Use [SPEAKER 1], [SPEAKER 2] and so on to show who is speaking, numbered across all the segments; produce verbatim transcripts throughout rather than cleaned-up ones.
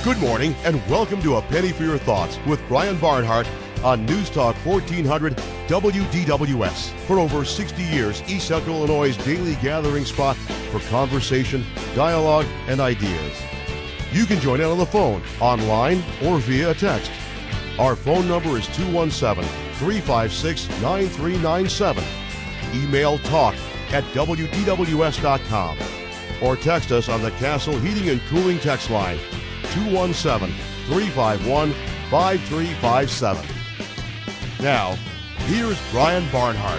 [SPEAKER 1] Good morning and welcome to A Penny for Your Thoughts with Brian Barnhart on News Talk fourteen hundred W D W S. For over sixty years, East Central Illinois' daily gathering spot for conversation, dialogue, and ideas. You can join in on the phone, online, or via text. Our phone number is two one seven, three five six, nine three nine seven. Email talk at W D W S dot com or text us on the Castle Heating and Cooling text line two one seven, three five one, five three five seven. Now, here's Brian Barnhart.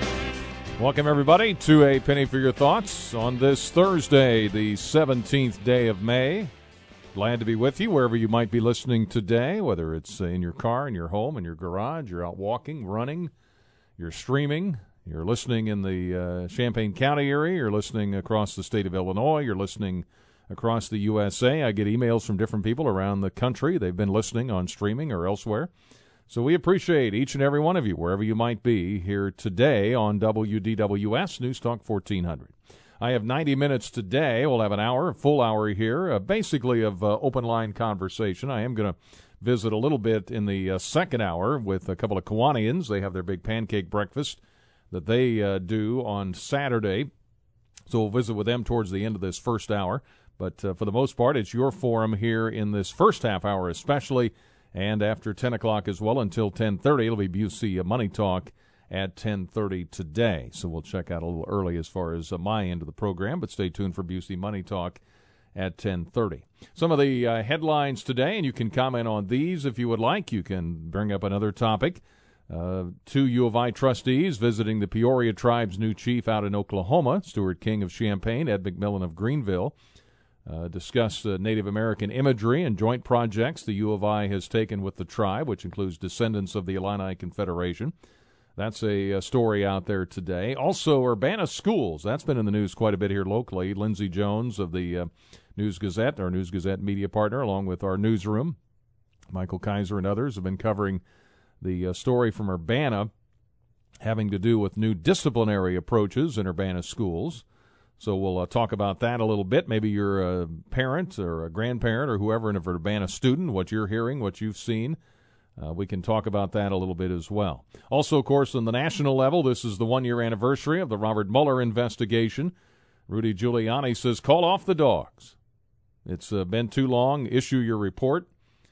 [SPEAKER 2] Welcome, everybody, to A Penny for Your Thoughts on this Thursday, the seventeenth day of May. Glad to be with you wherever you might be listening today, whether it's in your car, in your home, in your garage, you're out walking, running, you're streaming, you're listening in the uh, Champaign County area, you're listening across the state of Illinois, you're listening across the U S A. I get emails from different people around the country. They've been listening on streaming or elsewhere. So we appreciate each and every one of you, wherever you might be, here today on W D W S News Talk fourteen hundred. I have ninety minutes today. We'll have an hour, a full hour here, uh, basically of uh, open line conversation. I am going to visit a little bit in the uh, second hour with a couple of Kiwanians. They have their big pancake breakfast that they uh, do on Saturday. So we'll visit with them towards the end of this first hour. But uh, for the most part, it's your forum here in this first half hour especially, and after ten o'clock as well until ten thirty. It'll be Busey Money Talk at ten thirty today. So we'll check out a little early as far as uh, my end of the program, but stay tuned for Busey Money Talk at ten thirty. Some of the uh, headlines today, and you can comment on these if you would like. You can bring up another topic. Uh, two U of I trustees visiting the Peoria Tribe's new chief out in Oklahoma, Stuart King of Champaign, Ed McMillan of Greenville. Uh, discuss uh, Native American imagery and joint projects the U of I has taken with the tribe, which includes descendants of the Illini Confederation. That's a, a story out there today. Also, Urbana Schools. That's been in the news quite a bit here locally. Lindsey Jones of the uh, News Gazette, our News Gazette media partner, along with our newsroom, Michael Kaiser and others, have been covering the uh, story from Urbana having to do with new disciplinary approaches in Urbana schools. So we'll uh, talk about that a little bit. Maybe you're a parent or a grandparent or whoever, and an Urbana student, what you're hearing, what you've seen. Uh, we can talk about that a little bit as well. Also, of course, on the national level, this is the one-year anniversary of the Robert Mueller investigation. Rudy Giuliani says, call off the dogs. It's uh, been too long. Issue your report.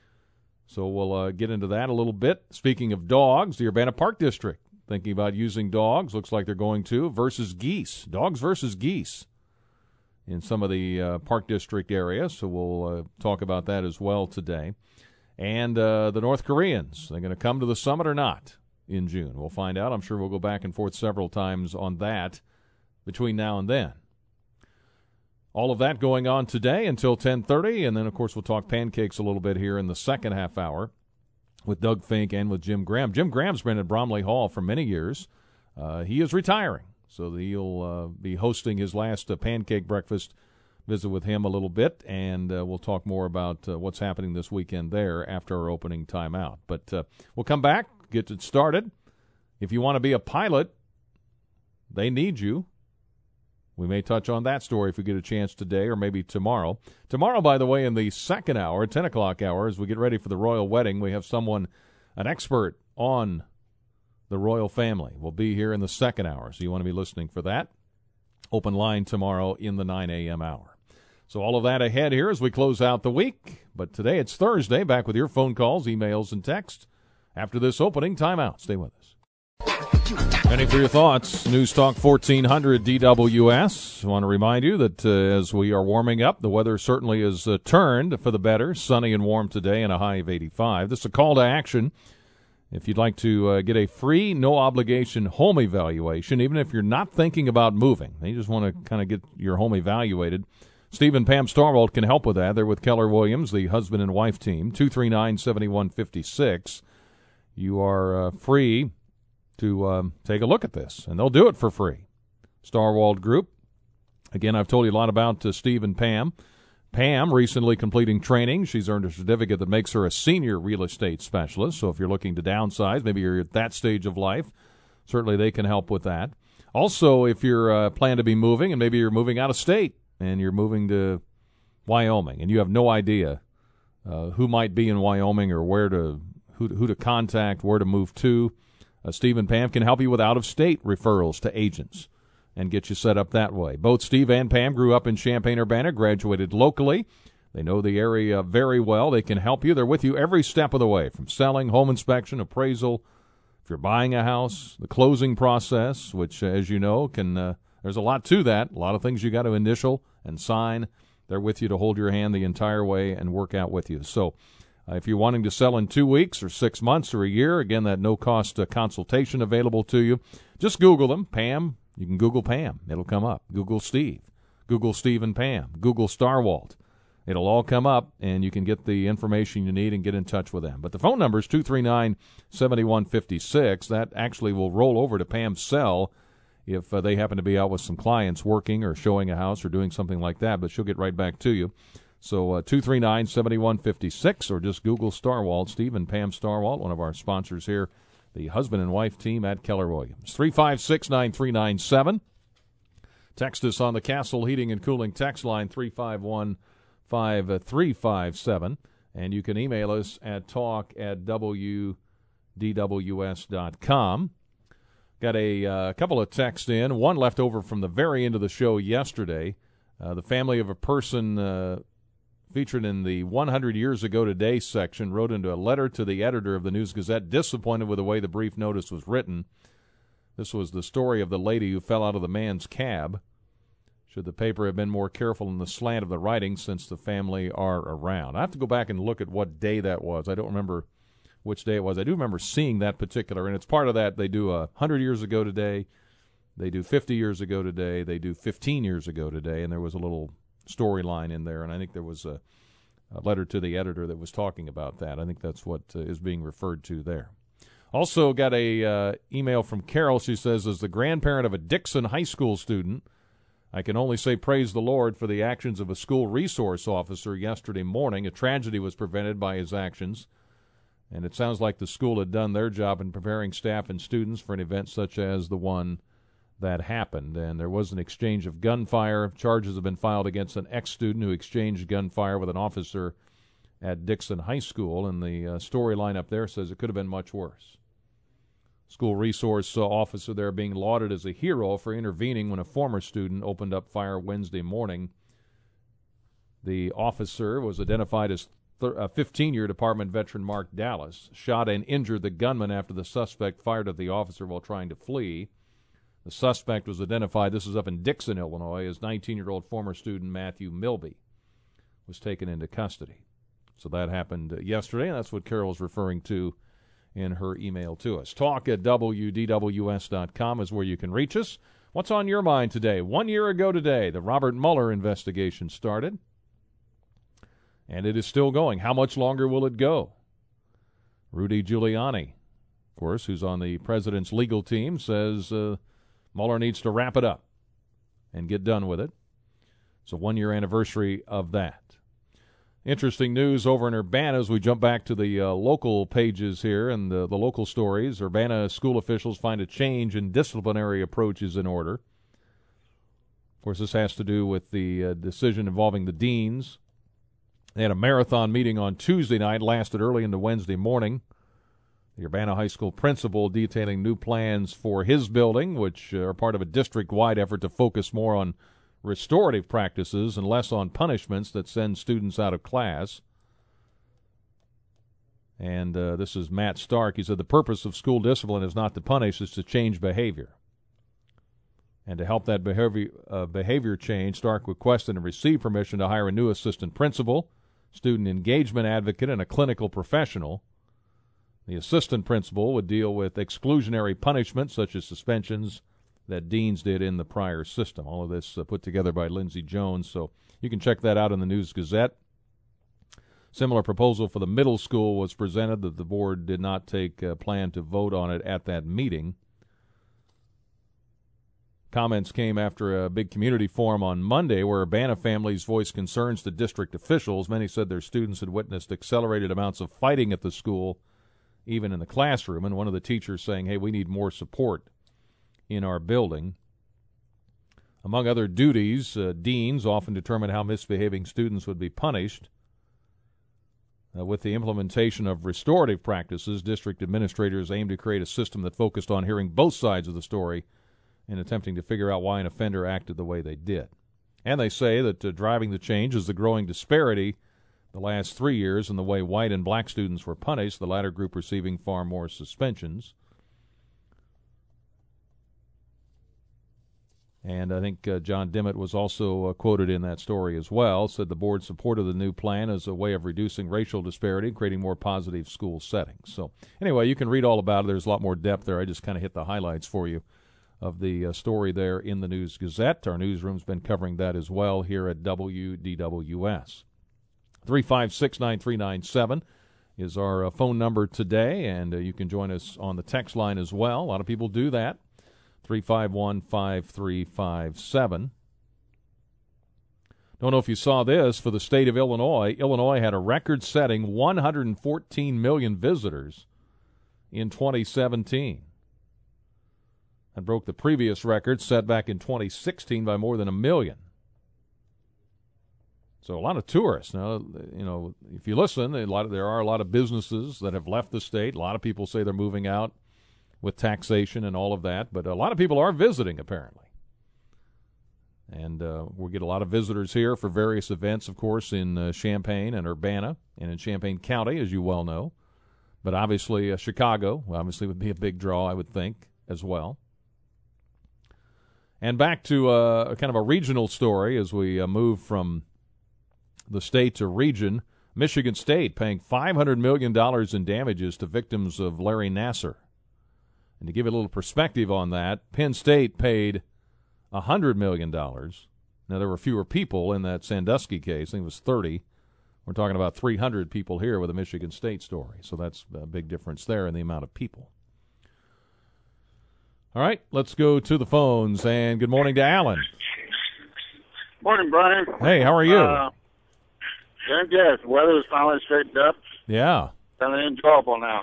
[SPEAKER 2] So we'll uh, get into that a little bit. Speaking of dogs, the Urbana Park District thinking about using dogs, looks like they're going to, versus geese. Dogs versus geese in some of the uh, Park District area, so we'll uh, talk about that as well today. And uh, the North Koreans, they're going to come to the summit or not in June. We'll find out. I'm sure we'll go back and forth several times on that between now and then. All of that going on today until ten thirty, and then, of course, we'll talk pancakes a little bit here in the second half hour with Doug Fink and with Jim Graham. Jim Graham's been at Bromley Hall for many years. Uh, he is retiring, so he'll uh, be hosting his last uh, pancake breakfast. Visit with him a little bit, and uh, we'll talk more about uh, what's happening this weekend there after our opening timeout. But uh, we'll come back, get it started. If you want to be a pilot, they need you. We may touch on that story if we get a chance today or maybe tomorrow. Tomorrow, by the way, in the second hour, ten o'clock hour, as we get ready for the royal wedding, we have someone, an expert on the royal family. Will be here in the second hour, so you want to be listening for that. Open line tomorrow in the nine a.m. hour. So all of that ahead here as we close out the week. But today it's Thursday, back with your phone calls, emails, and texts. After this opening timeout, stay with us. Penny for your thoughts. News Talk fourteen hundred D W S. I want to remind you that uh, as we are warming up, the weather certainly has uh, turned for the better. Sunny and warm today and a high of eighty-five. This is a call to action. If you'd like to uh, get a free, no-obligation home evaluation, even if you're not thinking about moving, you just want to kind of get your home evaluated, Steve and Pam Starwald can help with that. They're with Keller Williams, the husband and wife team, two three nine, seven one five six. You are uh, free to um, take a look at this, and they'll do it for free. Starwald Group. Again, I've told you a lot about uh, Steve and Pam. Pam recently completing training. She's earned a certificate that makes her a senior real estate specialist. So if you're looking to downsize, maybe you're at that stage of life, certainly they can help with that. Also, if you're uh, planning to be moving, and maybe you're moving out of state, and you're moving to Wyoming, and you have no idea uh, who might be in Wyoming or where to who, who to contact, where to move to, uh, Steve and Pam can help you with out-of-state referrals to agents and get you set up that way. Both Steve and Pam grew up in Champaign-Urbana, graduated locally. They know the area very well. They can help you. They're with you every step of the way, from selling, home inspection, appraisal. If you're buying a house, the closing process, which, as you know, can uh, there's a lot to that, a lot of things you got to initial and sign. They're with you to hold your hand the entire way and work out with you. So uh, if you're wanting to sell in two weeks or six months or a year, again, that no-cost uh, consultation available to you. Just Google them. Pam, you can Google Pam. It'll come up. Google Steve. Google Steve and Pam. Google Starwalt. It'll all come up, and you can get the information you need and get in touch with them. But the phone number is two three nine, seven one five six. That actually will roll over to Pam's cell if uh, they happen to be out with some clients working or showing a house or doing something like that, but she'll get right back to you. So uh, two three nine, seven one five six, or just Google Starwalt, Steve and Pam Starwalt, one of our sponsors here, the husband and wife team at Keller Williams. three five six, nine three nine seven. Text us on the Castle Heating and Cooling text line, three five one, five three five seven, and you can email us at talk at w d w s dot com. Got a uh, couple of texts in, one left over from the very end of the show yesterday. Uh, the family of a person uh, featured in the one hundred Years Ago Today section wrote into a letter to the editor of the News-Gazette, disappointed with the way the brief notice was written. This was the story of the lady who fell out of the man's cab. Should the paper have been more careful in the slant of the writing since the family are around? I have to go back and look at what day that was. I don't remember which day it was. I do remember seeing that particular, and it's part of that. They do a one hundred years ago today. They do fifty years ago today. They do fifteen years ago today, and there was a little storyline in there, and I think there was a, a letter to the editor that was talking about that. I think that's what uh, is being referred to there. Also got a uh, email from Carol. She says, as the grandparent of a Dixon High School student, I can only say praise the Lord for the actions of a school resource officer yesterday morning. A tragedy was prevented by his actions, and it sounds like the school had done their job in preparing staff and students for an event such as the one that happened. And there was an exchange of gunfire. Charges have been filed against an ex-student who exchanged gunfire with an officer at Dixon High School, and the uh, storyline up there says it could have been much worse. School resource uh, officer there being lauded as a hero for intervening when a former student opened up fire Wednesday morning. The officer was identified as fifteen-year Department veteran Mark Dallas, shot and injured the gunman after the suspect fired at the officer while trying to flee. The suspect was identified, this is up in Dixon, Illinois, as nineteen-year-old former student Matthew Milby was taken into custody. So that happened uh, yesterday, and that's what Carol's referring to in her email to us. Talk at w d w s dot com is where you can reach us. What's on your mind today? One year ago today, the Robert Mueller investigation started, and it is still going. How much longer will it go? Rudy Giuliani, of course, who's on the president's legal team, says uh, Mueller needs to wrap it up and get done with it. It's a one-year anniversary of that. Interesting news over in Urbana as we jump back to the uh, local pages here and the, the local stories. Urbana school officials find a change in disciplinary approaches in order. Of course, this has to do with the uh, decision involving the deans. They had a marathon meeting on Tuesday night, lasted early into Wednesday morning. The Urbana High School principal detailing new plans for his building, which are part of a district-wide effort to focus more on restorative practices and less on punishments that send students out of class. And uh, this is Matt Stark. He said the purpose of school discipline is not to punish, it's to change behavior. And to help that behavior, uh, behavior change, Stark requested and received permission to hire a new assistant principal, student engagement advocate, and a clinical professional. The assistant principal would deal with exclusionary punishments such as suspensions that deans did in the prior system. All of this uh, put together by Lindsey Jones, so you can check that out in the News-Gazette. Similar proposal for the middle school was presented that the board did not take a plan to vote on it at that meeting. Comments came after a big community forum on Monday where Urbana families voiced concerns to district officials. Many said their students had witnessed accelerated amounts of fighting at the school, even in the classroom, and one of the teachers saying, hey, we need more support in our building. Among other duties, uh, deans often determine how misbehaving students would be punished. Uh, with the implementation of restorative practices, district administrators aim to create a system that focused on hearing both sides of the story and attempting to figure out why an offender acted the way they did. And they say that uh, driving the change is the growing disparity the last three years in the way white and black students were punished, the latter group receiving far more suspensions. And I think uh, John Dimmitt was also uh, quoted in that story as well, said the board supported the new plan as a way of reducing racial disparity and creating more positive school settings. So anyway, you can read all about it. There's a lot more depth there. I just kind of hit the highlights for you of the uh, story there in the News Gazette. Our newsroom's been covering that as well here at W D W S. three five six, nine three nine seven is our uh, phone number today, and uh, you can join us on the text line as well. A lot of people do that. three five one, five three five seven. Don't know if you saw this. For the state of Illinois, Illinois had a record-setting one hundred fourteen million visitors in twenty seventeen. That broke the previous record set back in twenty sixteen by more than a million. So a lot of tourists. Now, you know, if you listen, a lot of, there are a lot of businesses that have left the state. A lot of people say they're moving out with taxation and all of that, but a lot of people are visiting, apparently. And uh, we get a lot of visitors here for various events, of course, in uh, Champaign and Urbana and in Champaign County, as you well know. But obviously uh, Chicago, obviously, would be a big draw, I would think, as well. And back to uh, kind of a regional story as we uh, move from the state to region. Michigan State paying five hundred million dollars in damages to victims of Larry Nassar. And to give you a little perspective on that, Penn State paid one hundred million dollars. Now, there were fewer people in that Sandusky case. I think it was thirty. We're talking about three hundred people here with a Michigan State story. So that's a big difference there in the amount of people. All right, let's go to the phones. And good morning to Alan.
[SPEAKER 3] Morning, Brian.
[SPEAKER 2] Hey, how are you?
[SPEAKER 3] Uh, good, good. The weather is finally straightened up.
[SPEAKER 2] Yeah.
[SPEAKER 3] Kind of enjoyable now.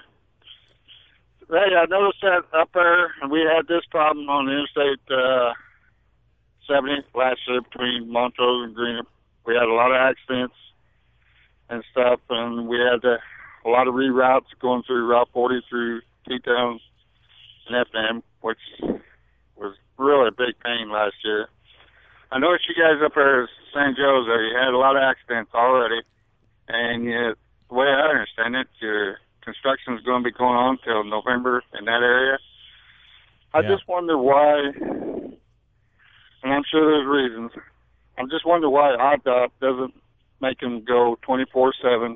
[SPEAKER 3] Hey, I noticed that up there, and we had this problem on the Interstate uh, seventy last year between Montrose and Greenup. We had a lot of accidents and stuff, and we had uh, a lot of reroutes going through Route forty through T-Town and F M, which was really a big pain last year. I noticed you guys up there at Saint Joe's there, you had a lot of accidents already, and you, the way I understand it, your construction is going to be going on till November in that area. I
[SPEAKER 2] yeah.
[SPEAKER 3] just wonder why, and I'm sure there's reasons, I'm just wondering why I D O T doesn't make them go twenty-four seven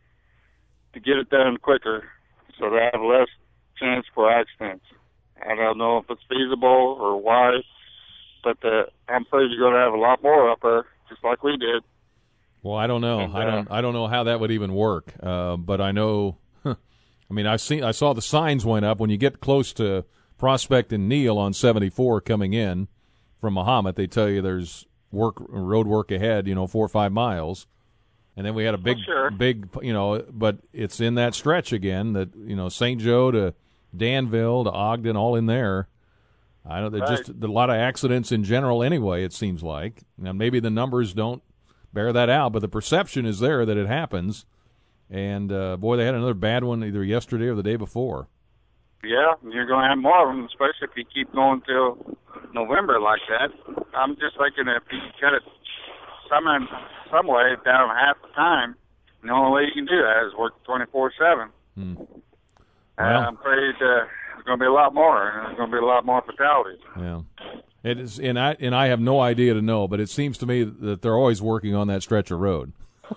[SPEAKER 3] to get it done quicker so they have less chance for accidents. I don't know if it's feasible or why, but uh, I'm afraid you're going to have a lot more up there, just like we did.
[SPEAKER 2] Well, I don't know.
[SPEAKER 3] And, uh,
[SPEAKER 2] I don't. I don't know how that would even work. Uh, but I know. I mean, I seen. I saw the signs went up when you get close to Prospect and Neal on seventy-four coming in from Mahomet. They tell you there's work, road work ahead. You know, four or five miles, and then we had a big,
[SPEAKER 3] oh, sure.
[SPEAKER 2] big. You know, but it's in that stretch again. That you know, Saint Joe to Danville to Ogden, all in there. I know there's
[SPEAKER 3] right.
[SPEAKER 2] just a lot of accidents in general. Anyway, it seems like. Now maybe the numbers don't bear that out, but the perception is there that it happens. And, uh, boy, they had another bad one either yesterday or the day before.
[SPEAKER 3] Yeah, you're going to have more of them, especially if you keep going till November like that. I'm just thinking if you cut it some, some way down half the time, the only way you can do that is work twenty-four seven.
[SPEAKER 2] Hmm.
[SPEAKER 3] Well,
[SPEAKER 2] Well,
[SPEAKER 3] I'm afraid uh, there's going to be a lot more, and there's going to be a lot more fatalities.
[SPEAKER 2] yeah. It is, and I and I have no idea to know, but it seems to me that they're always working on that stretch of road.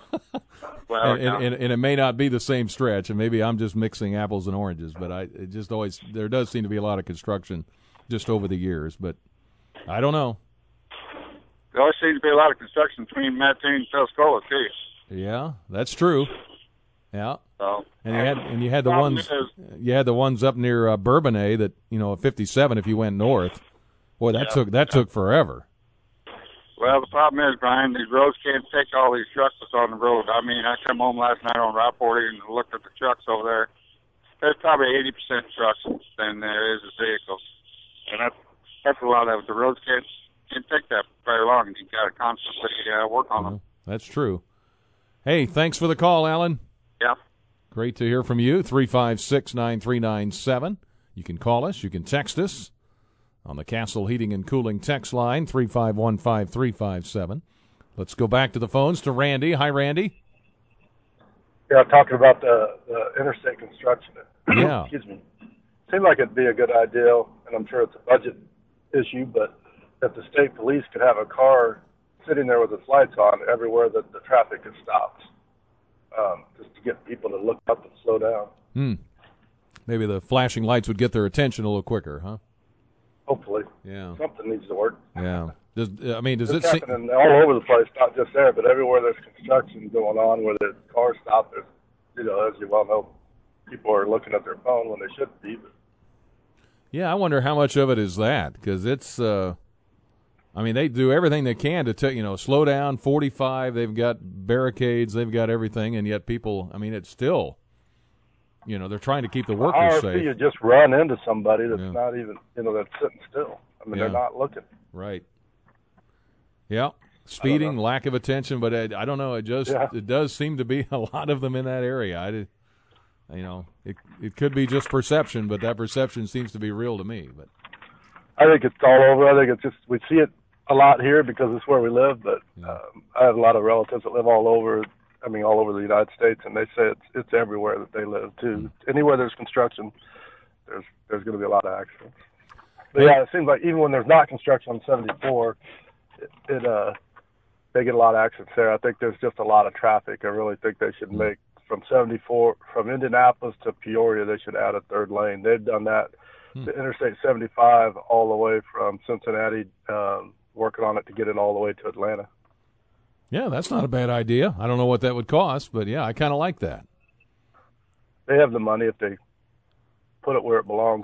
[SPEAKER 3] Well,
[SPEAKER 2] and, and, and it may not be the same stretch, and maybe I'm just mixing apples and oranges, but I it just always there does seem to be a lot of construction just over the years, but I don't know.
[SPEAKER 3] there always seems to be a lot of construction between Mattoon and Tuscola, too.
[SPEAKER 2] Yeah, that's true. Yeah.
[SPEAKER 3] So,
[SPEAKER 2] And you had and you had the
[SPEAKER 3] problem
[SPEAKER 2] ones
[SPEAKER 3] is-
[SPEAKER 2] you had the ones up near uh, Bourbonnais that you know fifty-seven if you went north. Boy, that
[SPEAKER 3] Yeah.
[SPEAKER 2] took that took forever.
[SPEAKER 3] Well, the problem is, Brian, these roads can't take all these trucks that's on the road. I mean, I come home last night on Route forty and looked at the trucks over there. There's probably eighty percent trucks than there is vehicles. And that's, that's a lot of it. The roads can't, can't take that very long, and you've got to constantly uh, work on them.
[SPEAKER 2] That's true. Hey, thanks for the call, Alan.
[SPEAKER 3] Yeah.
[SPEAKER 2] Great to hear from you. three five six, nine three nine seven. You can call us. You can text us on the Castle Heating and Cooling text line, three five one five three five seven. Let's go back to the phones to Randy. Hi, Randy.
[SPEAKER 4] Yeah, talking about the, the interstate construction.
[SPEAKER 2] Yeah.
[SPEAKER 4] Excuse me. Seemed like it'd be a good idea, and I'm sure it's a budget issue, but if the state police could have a car sitting there with its lights on everywhere that the traffic is stopped, um, just to get people to look up and slow down.
[SPEAKER 2] Hmm. Maybe the flashing lights would get their attention a little quicker, huh?
[SPEAKER 4] Hopefully.
[SPEAKER 2] Yeah.
[SPEAKER 4] Something needs to work.
[SPEAKER 2] Yeah. Does, I mean, does
[SPEAKER 4] it's
[SPEAKER 2] it seem...
[SPEAKER 4] happening all over the place, not just there, but everywhere there's construction going on where the cars stop, there's, you know, as you well know, people are looking at their phone when they shouldn't be. But
[SPEAKER 2] yeah, I wonder how much of it is that, because it's, uh, I mean, they do everything they can to tell, you know, slow down, forty-five, they've got barricades, they've got everything, and yet people, I mean, it's still, you know, they're trying to keep the workers
[SPEAKER 4] R F P,
[SPEAKER 2] safe.
[SPEAKER 4] you just run into somebody that's
[SPEAKER 2] Yeah.
[SPEAKER 4] not even, you know, that's sitting still. I mean,
[SPEAKER 2] Yeah.
[SPEAKER 4] they're not looking.
[SPEAKER 2] Right. Yeah. Speeding, lack of attention, but I, I don't know, it just,
[SPEAKER 4] Yeah.
[SPEAKER 2] it does seem to be a lot of them in that area. I did, you know, it it could be just perception, but that perception seems to be real to me. But
[SPEAKER 4] I think it's all over. I think it's just, we see it a lot here because it's where we live, but
[SPEAKER 2] Yeah.
[SPEAKER 4] um, I have a lot of relatives that live all over, I mean, all over the United States, and they say it's it's everywhere that they live, too. Anywhere there's construction, there's there's going to be a lot of accidents. But, yeah, it seems like even when there's not construction on seventy-four, it, it uh, they get a lot of accidents there. I think there's just a lot of traffic. I really think they should make, from seventy-four, from Indianapolis to Peoria, they should add a third lane. They've done that
[SPEAKER 2] Hmm.
[SPEAKER 4] to Interstate seventy-five all the way from Cincinnati, um, working on it to get it all the way to Atlanta.
[SPEAKER 2] yeah, that's not a bad idea. I don't know what that would cost, but yeah, I kind of like that.
[SPEAKER 4] They have the money if they put it where it belongs.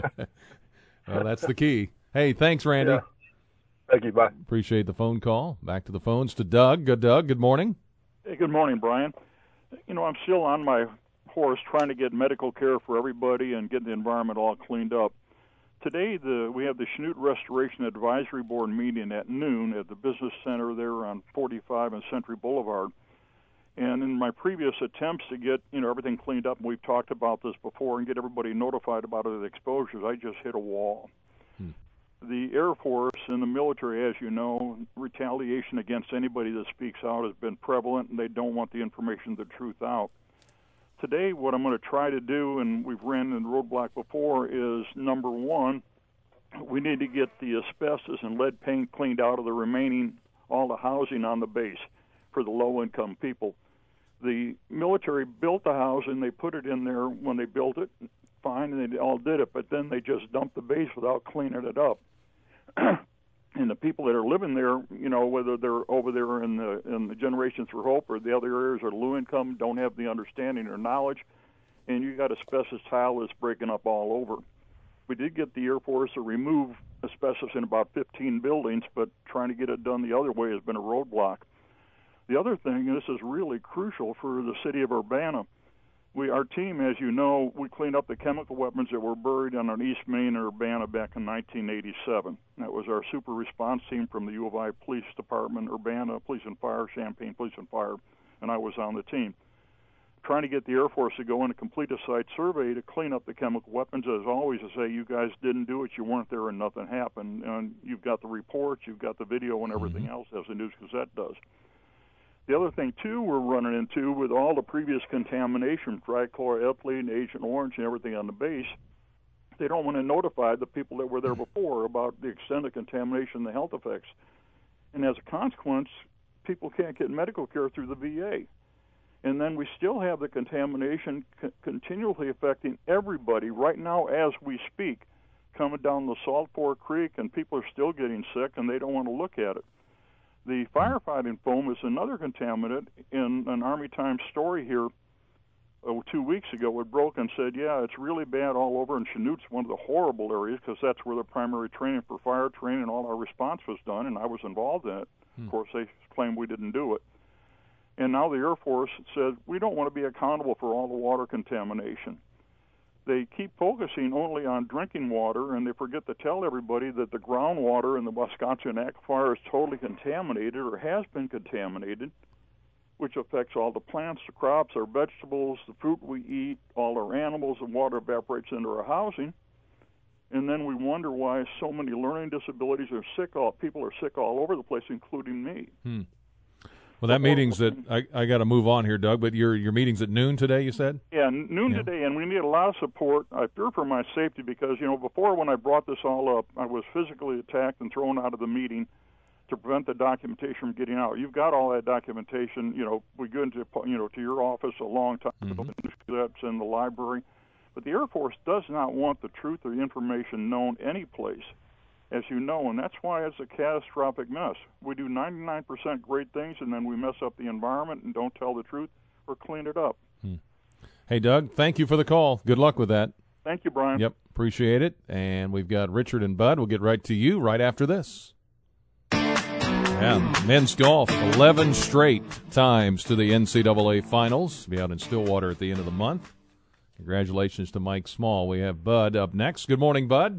[SPEAKER 2] Well, that's the key. Hey, thanks, Randy.
[SPEAKER 4] Yeah. Thank you. Bye.
[SPEAKER 2] Appreciate the phone call. Back to the phones to Doug. Good, Doug. Good morning.
[SPEAKER 5] Hey, good morning, Brian. You know, I'm still on my horse trying to get medical care for everybody and get the environment all cleaned up. Today, the we have the Chanute Restoration Advisory Board meeting at noon at the Business Center there on forty-five and Century Boulevard. And in my previous attempts to get, you know, everything cleaned up, and we've talked about this before, and get everybody notified about the exposures, I just hit a wall.
[SPEAKER 2] Hmm.
[SPEAKER 5] The Air Force and the military, as you know, retaliation against anybody that speaks out has been prevalent, and they don't want the information, the truth out. Today, what I'm going to try to do, and we've ran in the roadblock before, is number one, we need to get the asbestos and lead paint cleaned out of the remaining, all the housing on the base for the low-income people. The military built the house, and they put it in there when they built it, fine, and they all did it, but then they just dumped the base without cleaning it up. And the people that are living there, you know, whether they're over there in the in the Generations for Hope or the other areas are low income, don't have the understanding or knowledge, and you got asbestos tile that's breaking up all over. We did get the Air Force to remove asbestos in about fifteen buildings, but trying to get it done the other way has been a roadblock. The other thing, and this is really crucial for the city of Urbana, we, our team, as you know, we cleaned up the chemical weapons that were buried on an East Main in Urbana back in nineteen eighty-seven. That was our super response team from the U of I Police Department, Urbana Police and Fire, Champaign Police and Fire, and I was on the team. Trying to get the Air Force to go in and complete a site survey to clean up the chemical weapons, as always, to say you guys didn't do it, you weren't there, and nothing happened. And you've got the reports, you've got the video, and everything mm-hmm. else, as the News Gazette does. The other thing, too, we're running into with all the previous contamination, trichloroethylene, Agent Orange, and everything on the base, they don't want to notify the people that were there before about the extent of contamination and the health effects. And as a consequence, people can't get medical care through the V A. And then we still have the contamination c- continually affecting everybody right now as we speak, coming down the Salt Fork Creek, and people are still getting sick, and they don't want to look at it. The firefighting foam is another contaminant. In an Army Times story here oh, two weeks ago, it broke and said, yeah, it's really bad all over, and Chanute's one of the horrible areas because that's where the primary training for fire training and all our response was done, and I was involved in it. Hmm. Of course, they claim we didn't do it. And now the Air Force said, we don't want to be accountable for all the water contamination. They keep focusing only on drinking water, and they forget to tell everybody that the groundwater in the Wisconsin aquifer is totally contaminated or has been contaminated. which affects all the plants, the crops, our vegetables, the fruit we eat, all our animals, and water evaporates into our housing. And then we wonder why so many learning disabilities are sick. All people are sick all over the place, including me.
[SPEAKER 2] Hmm. Well, that meeting's at, I, I got to move on here, Doug, but your your meeting's at noon today, you said?
[SPEAKER 5] Yeah, noon yeah. today, and we need a lot of support. I fear for my safety because, you know, before when I brought this all up, I was physically attacked and thrown out of the meeting to prevent the documentation from getting out. You've got all that documentation. You know, we go into, you know, to your office a long time ago. Mm-hmm. That's in the library. But the Air Force does not want the truth or the information known any place, as you know, and that's why it's a catastrophic mess. We do ninety-nine percent great things, and then we mess up the environment and don't tell the truth or clean it up.
[SPEAKER 2] Hmm. Hey, Doug, thank you for the call. Good luck with that.
[SPEAKER 5] Thank you, Brian.
[SPEAKER 2] Yep, appreciate it. And we've got Richard and Bud. We'll get right to you right after this. Yeah, men's golf, eleven straight times to the N C double A Finals. Be out in Stillwater at the end of the month. Congratulations to Mike Small. We have Bud up next. Good morning, Bud.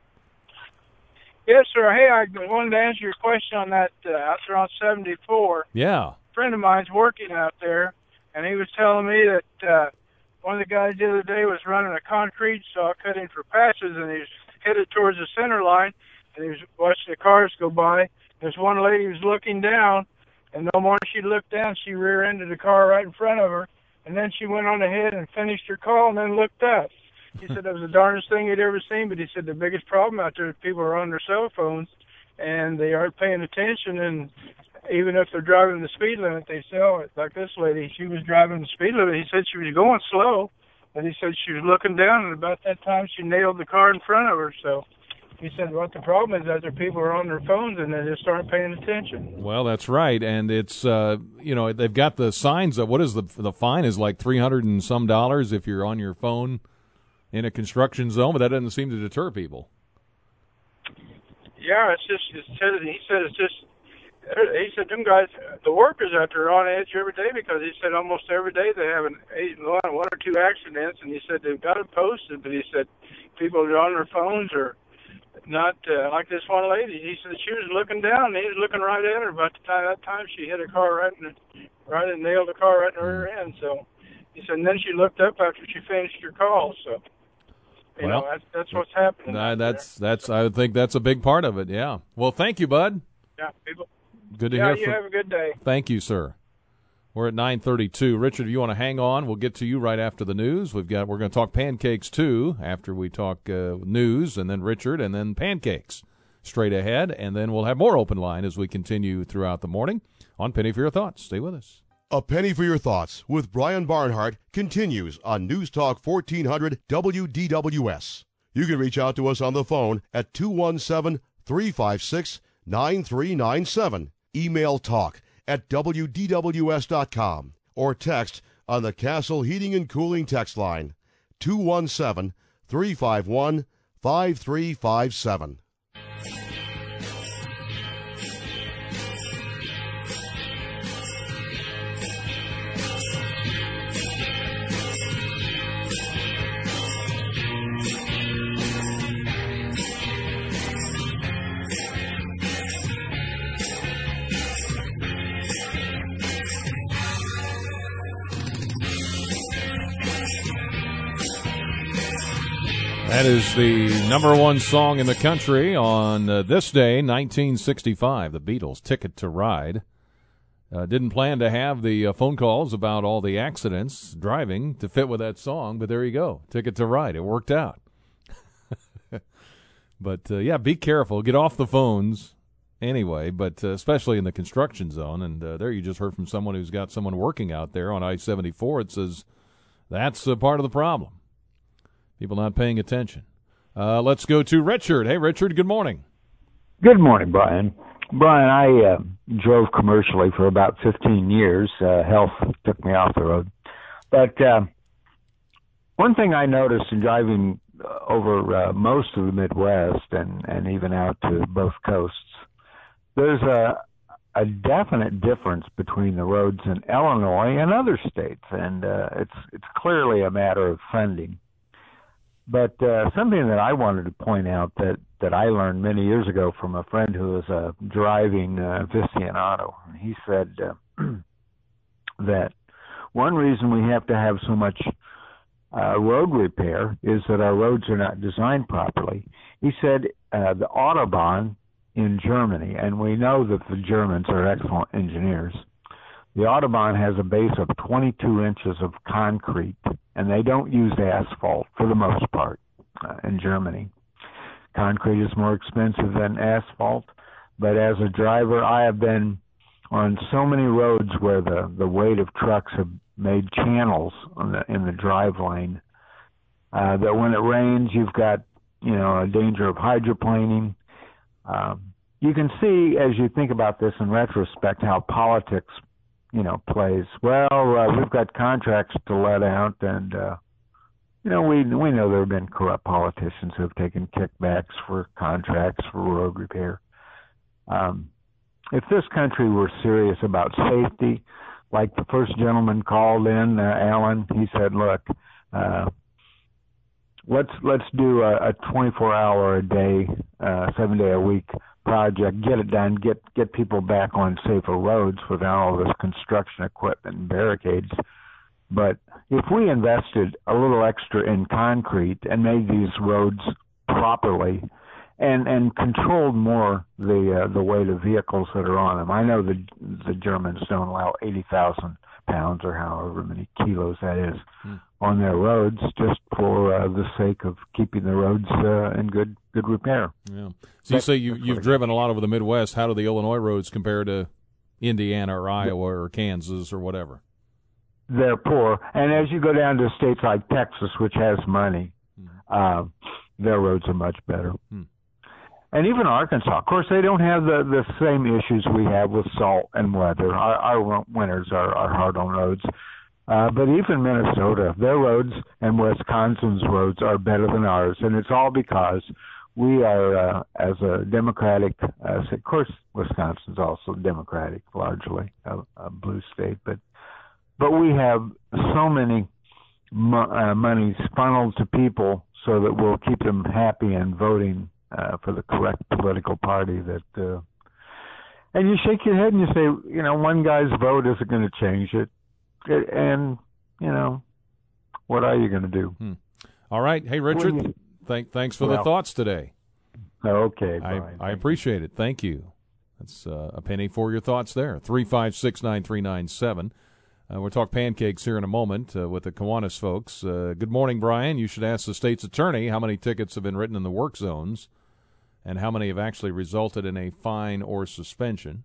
[SPEAKER 6] Yes, sir. Hey, I wanted to answer your question on that uh, out there on seventy-four.
[SPEAKER 2] Yeah.
[SPEAKER 6] A friend of mine's working out there, and he was telling me that uh, one of the guys the other day was running a concrete saw cutting for patches, and he was headed towards the center line, and he was watching the cars go by. There's one lady who was looking down, and no more than she looked down, she rear-ended the car right in front of her, and then she went on ahead and finished her call and then looked up. He said it was the darndest thing he'd ever seen, but he said the biggest problem out there is people are on their cell phones, and they aren't paying attention, and even if they're driving the speed limit, they sell it. Like this lady, she was driving the speed limit. He said she was going slow, but he said she was looking down, and about that time she nailed the car in front of her, so... He said, what the problem is that their people are on their phones and they just aren't paying attention.
[SPEAKER 2] Well, that's right. And it's, uh, you know, they've got the signs that what is the the fine is like three hundred and some dollars if you're on your phone in a construction zone, but that doesn't seem to deter people.
[SPEAKER 6] Yeah, it's just, it's, he said it's just, he said, them guys, the workers out there are on edge every day because he said almost every day they have an eight, one or two accidents, and he said they've got it posted, but he said people are on their phones or not uh, like this one lady. He said she was looking down, and he was looking right at her. But the time, that time, she hit a car right in the, right and nailed the car right in her rear end. So he said, and then she looked up after she finished her call. So you
[SPEAKER 2] well,
[SPEAKER 6] know, that's, that's what's happening.
[SPEAKER 2] Uh, that's there. that's. I would think that's a big part of it. Yeah. Well, thank you, Bud.
[SPEAKER 6] Yeah. People.
[SPEAKER 2] Good to
[SPEAKER 6] yeah,
[SPEAKER 2] hear.
[SPEAKER 6] You
[SPEAKER 2] from,
[SPEAKER 6] have a good day.
[SPEAKER 2] Thank you, sir. We're at nine thirty-two. Richard, if you want to hang on, we'll get to you right after the news. We've got we're going to talk pancakes too after we talk uh, news, and then Richard, and then pancakes straight ahead, and then we'll have more open line as we continue throughout the morning on Penny for Your Thoughts. Stay with us.
[SPEAKER 1] A Penny for Your Thoughts with Brian Barnhart continues on News Talk fourteen hundred W D W S. You can reach out to us on the phone at two one seven, three five six, nine three nine seven. Email talk at W D W S dot com or text on the Castle Heating and Cooling text line two one seven, three five one, five three five seven.
[SPEAKER 2] That is the number one song in the country on uh, this day, nineteen sixty-five, the Beatles, Ticket to Ride. Uh, didn't plan to have the uh, phone calls about all the accidents driving to fit with that song, but there you go, Ticket to Ride. It worked out. But, uh, yeah, be careful. Get off the phones anyway, but uh, especially in the construction zone. And uh, there you just heard from someone who's got someone working out there on I seventy-four. It says that's uh, part of the problem. People not paying attention. Uh, let's go to Richard. Hey, Richard, good morning.
[SPEAKER 7] Good morning, Brian. Brian, I uh, drove commercially for about fifteen years. Uh, health took me off the road. But uh, one thing I noticed in driving over uh, most of the Midwest and, and even out to both coasts, there's a, a definite difference between the roads in Illinois and other states, and uh, it's it's clearly a matter of funding. But uh, something that I wanted to point out that, that I learned many years ago from a friend who was a driving uh, aficionado. He said, uh, that one reason we have to have so much uh, road repair is that our roads are not designed properly. He said uh, the Autobahn in Germany, and we know that the Germans are excellent engineers, the Autobahn has a base of twenty-two inches of concrete, and they don't use asphalt for the most part uh, in Germany. Concrete is more expensive than asphalt, but as a driver, I have been on so many roads where the, the weight of trucks have made channels on the, in the drive lane uh, that when it rains, you've got, you know, a danger of hydroplaning. Um, you can see, as you think about this in retrospect, how politics, you know, plays. Well, uh, we've got contracts to let out, and, uh, you know, we we know there have been corrupt politicians who have taken kickbacks for contracts for road repair. Um, if this country were serious about safety, like the first gentleman called in, uh, Alan, he said, look, uh, let's let's do a, a twenty-four hour a day, uh, seven day a week project, get it done, get get people back on safer roads without all this construction equipment and barricades. But if we invested a little extra in concrete and made these roads properly, and and controlled more the uh, the weight of vehicles that are on them. I know the the Germans don't allow eighty thousand pounds or however many kilos that is hmm. on their roads, just for uh, the sake of keeping the roads uh, in good good repair.
[SPEAKER 2] Yeah. So you say you you've driven a lot over the Midwest. How do the Illinois roads compare to Indiana or Iowa or Kansas or whatever?
[SPEAKER 7] They're poor, and as you go down to states like Texas, which has money, hmm. uh, their roads are much better. Hmm. And even Arkansas, of course, they don't have the, the same issues we have with salt and weather. Our, our winters are, are hard on roads. Uh, but even Minnesota, their roads and Wisconsin's roads are better than ours. And it's all because we are, uh, as a Democratic, uh, of course, Wisconsin's also Democratic, largely, a, a blue state. But but we have so many mo- uh, monies funneled to people so that we'll keep them happy and voting Uh, for the correct political party that, uh, and you shake your head and you say, you know, one guy's vote isn't going to change it. it. And, you know, what are you going to do?
[SPEAKER 2] Hmm. All right. Hey, Richard, you, thank, thanks for well, the thoughts today.
[SPEAKER 7] Okay.
[SPEAKER 2] I, I appreciate it. Thank you. That's uh, a penny for your thoughts there. three five six, nine three nine seven. Uh, we'll talk pancakes here in a moment uh, with the Kiwanis folks. Uh, good morning, Brian. You should ask the state's attorney how many tickets have been written in the work zones and how many have actually resulted in a fine or suspension.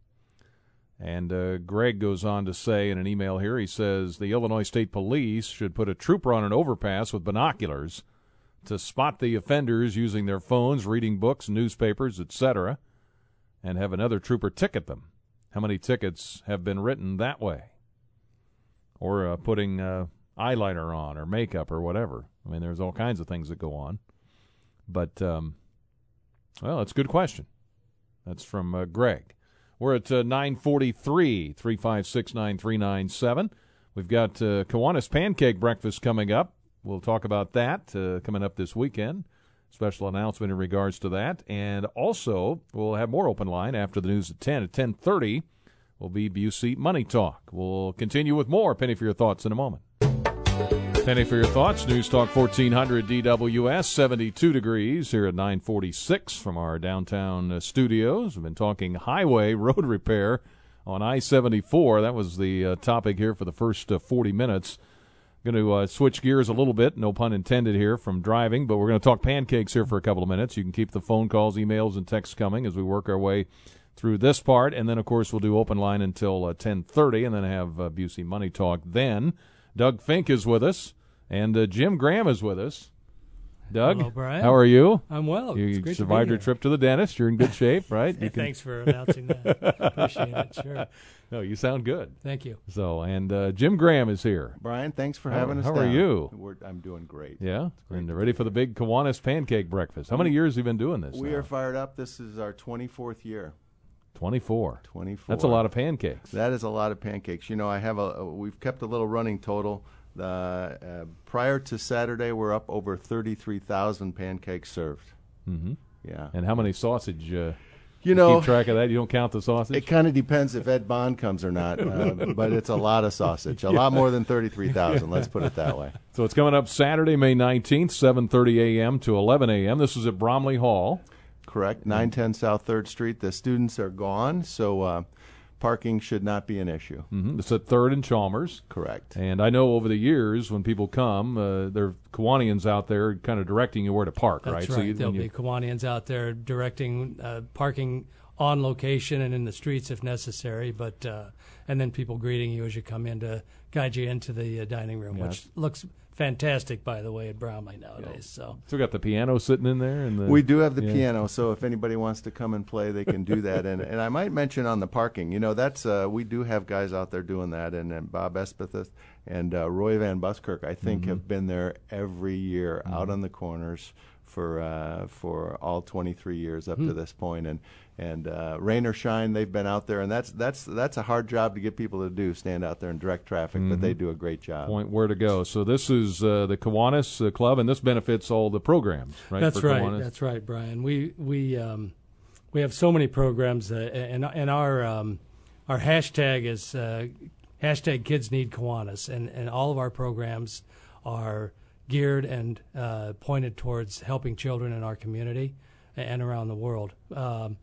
[SPEAKER 2] And uh, Greg goes on to say in an email here, he says, the Illinois State Police should put a trooper on an overpass with binoculars to spot the offenders using their phones, reading books, newspapers, et cetera, and have another trooper ticket them. How many tickets have been written that way? Or uh, putting uh, eyeliner on or makeup or whatever. I mean, there's all kinds of things that go on. But, um, well, that's a good question. That's from uh, Greg. We're at uh, nine forty-three, three five six, nine three nine seven. We've got uh, Kiwanis Pancake Breakfast coming up. We'll talk about that uh, coming up this weekend. Special announcement in regards to that. And also, we'll have more open line after the news at ten. At ten thirty will be Busey Money Talk. We'll continue with more Penny for Your Thoughts in a moment. Penny for Your Thoughts, News Talk fourteen hundred D W S, seventy-two degrees here at nine forty-six from our downtown uh, studios. We've been talking highway road repair on I seventy-four. That was the uh, topic here for the first uh, forty minutes. Going to uh, switch gears a little bit, no pun intended here, from driving, but we're going to talk pancakes here for a couple of minutes. You can keep the phone calls, emails, and texts coming as we work our way through this part, and then, of course, we'll do open line until uh, ten thirty, and then have uh, Busey Money Talk then. Doug Fink is with us, and uh, Jim Graham is with us. Doug,
[SPEAKER 8] hello, Brian.
[SPEAKER 2] How are you?
[SPEAKER 8] I'm well.
[SPEAKER 2] You
[SPEAKER 8] it's great
[SPEAKER 2] survived
[SPEAKER 8] to
[SPEAKER 2] your trip to the dentist. You're in good shape, right? You
[SPEAKER 8] can... Thanks for announcing that. Appreciate it. Sure.
[SPEAKER 2] No, you sound good.
[SPEAKER 8] Thank you.
[SPEAKER 2] So, and uh, Jim Graham is here.
[SPEAKER 9] Brian, thanks for
[SPEAKER 2] how,
[SPEAKER 9] having us
[SPEAKER 2] How
[SPEAKER 9] down.
[SPEAKER 2] are you?
[SPEAKER 9] We're, I'm doing great.
[SPEAKER 2] Yeah? And ready for the big Kiwanis Pancake Breakfast. How many years have you been doing this
[SPEAKER 9] We
[SPEAKER 2] now?
[SPEAKER 9] are fired up. This is our twenty-fourth year.
[SPEAKER 2] twenty-four.
[SPEAKER 9] twenty-four.
[SPEAKER 2] That's a lot of pancakes.
[SPEAKER 9] That is a lot of pancakes. You know, I have a, a we've kept a little running total. Uh, uh, prior to Saturday, we're up over thirty-three thousand pancakes served.
[SPEAKER 2] Mm-hmm.
[SPEAKER 9] Yeah.
[SPEAKER 2] And how many sausage uh,
[SPEAKER 9] You know,
[SPEAKER 2] keep track of that. You don't count the sausage.
[SPEAKER 9] It kind of depends if Ed Bond comes or not, uh, but it's a lot of sausage, a yeah. lot more than thirty-three thousand. Let's put it that way.
[SPEAKER 2] So it's coming up Saturday, May nineteenth, seven thirty a.m. to eleven a.m. This is at Bromley Hall.
[SPEAKER 9] Correct, nine ten South Third Street. The students are gone, so uh, parking should not be an issue.
[SPEAKER 2] Mm-hmm. It's at Third and Chalmers.
[SPEAKER 9] Correct.
[SPEAKER 2] And I know over the years when people come, uh, there are Kiwanians out there kind of directing you where to park,
[SPEAKER 8] That's
[SPEAKER 2] right?
[SPEAKER 8] right.
[SPEAKER 2] So you,
[SPEAKER 8] There'll
[SPEAKER 2] you,
[SPEAKER 8] be Kiwanians out there directing uh, parking on location and in the streets if necessary, but uh, and then people greeting you as you come in to guide you into the uh, dining room,
[SPEAKER 2] yeah.
[SPEAKER 8] which looks fantastic, by the way, at Bromley nowadays. Yeah. So
[SPEAKER 2] still got the piano sitting in there, and the,
[SPEAKER 9] we do have the
[SPEAKER 2] yeah.
[SPEAKER 9] piano. So if anybody wants to come and play, they can do that. and and I might mention on the parking, you know, that's uh, we do have guys out there doing that, and, and Bob Espitheth and uh, Roy Van Buskirk, I think, mm-hmm. have been there every year mm-hmm. out on the corners for uh, for all twenty-three years up mm-hmm. to this point, and. And uh, rain or shine, they've been out there, and that's that's that's a hard job to get people to do. Stand out there and direct traffic, mm-hmm. but they do a great job.
[SPEAKER 2] Point where to go. So this is uh, the Kiwanis uh, Club, and this benefits all the programs, right?
[SPEAKER 8] That's
[SPEAKER 2] for
[SPEAKER 8] right.
[SPEAKER 2] Kiwanis?
[SPEAKER 8] That's right, Brian. We we um, we have so many programs, uh, and and our um, our hashtag is uh, hashtag Kids Need Kiwanis, and and all of our programs are geared and uh, pointed towards helping children in our community and around the world. Um,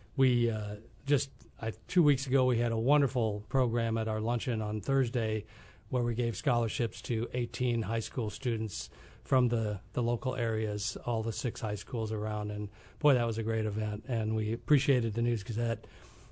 [SPEAKER 8] We uh, just I, two weeks ago we had a wonderful program at our luncheon on Thursday where we gave scholarships to eighteen high school students from the, the local areas, all the six high schools around. And, boy, that was a great event. And we appreciated the News Gazette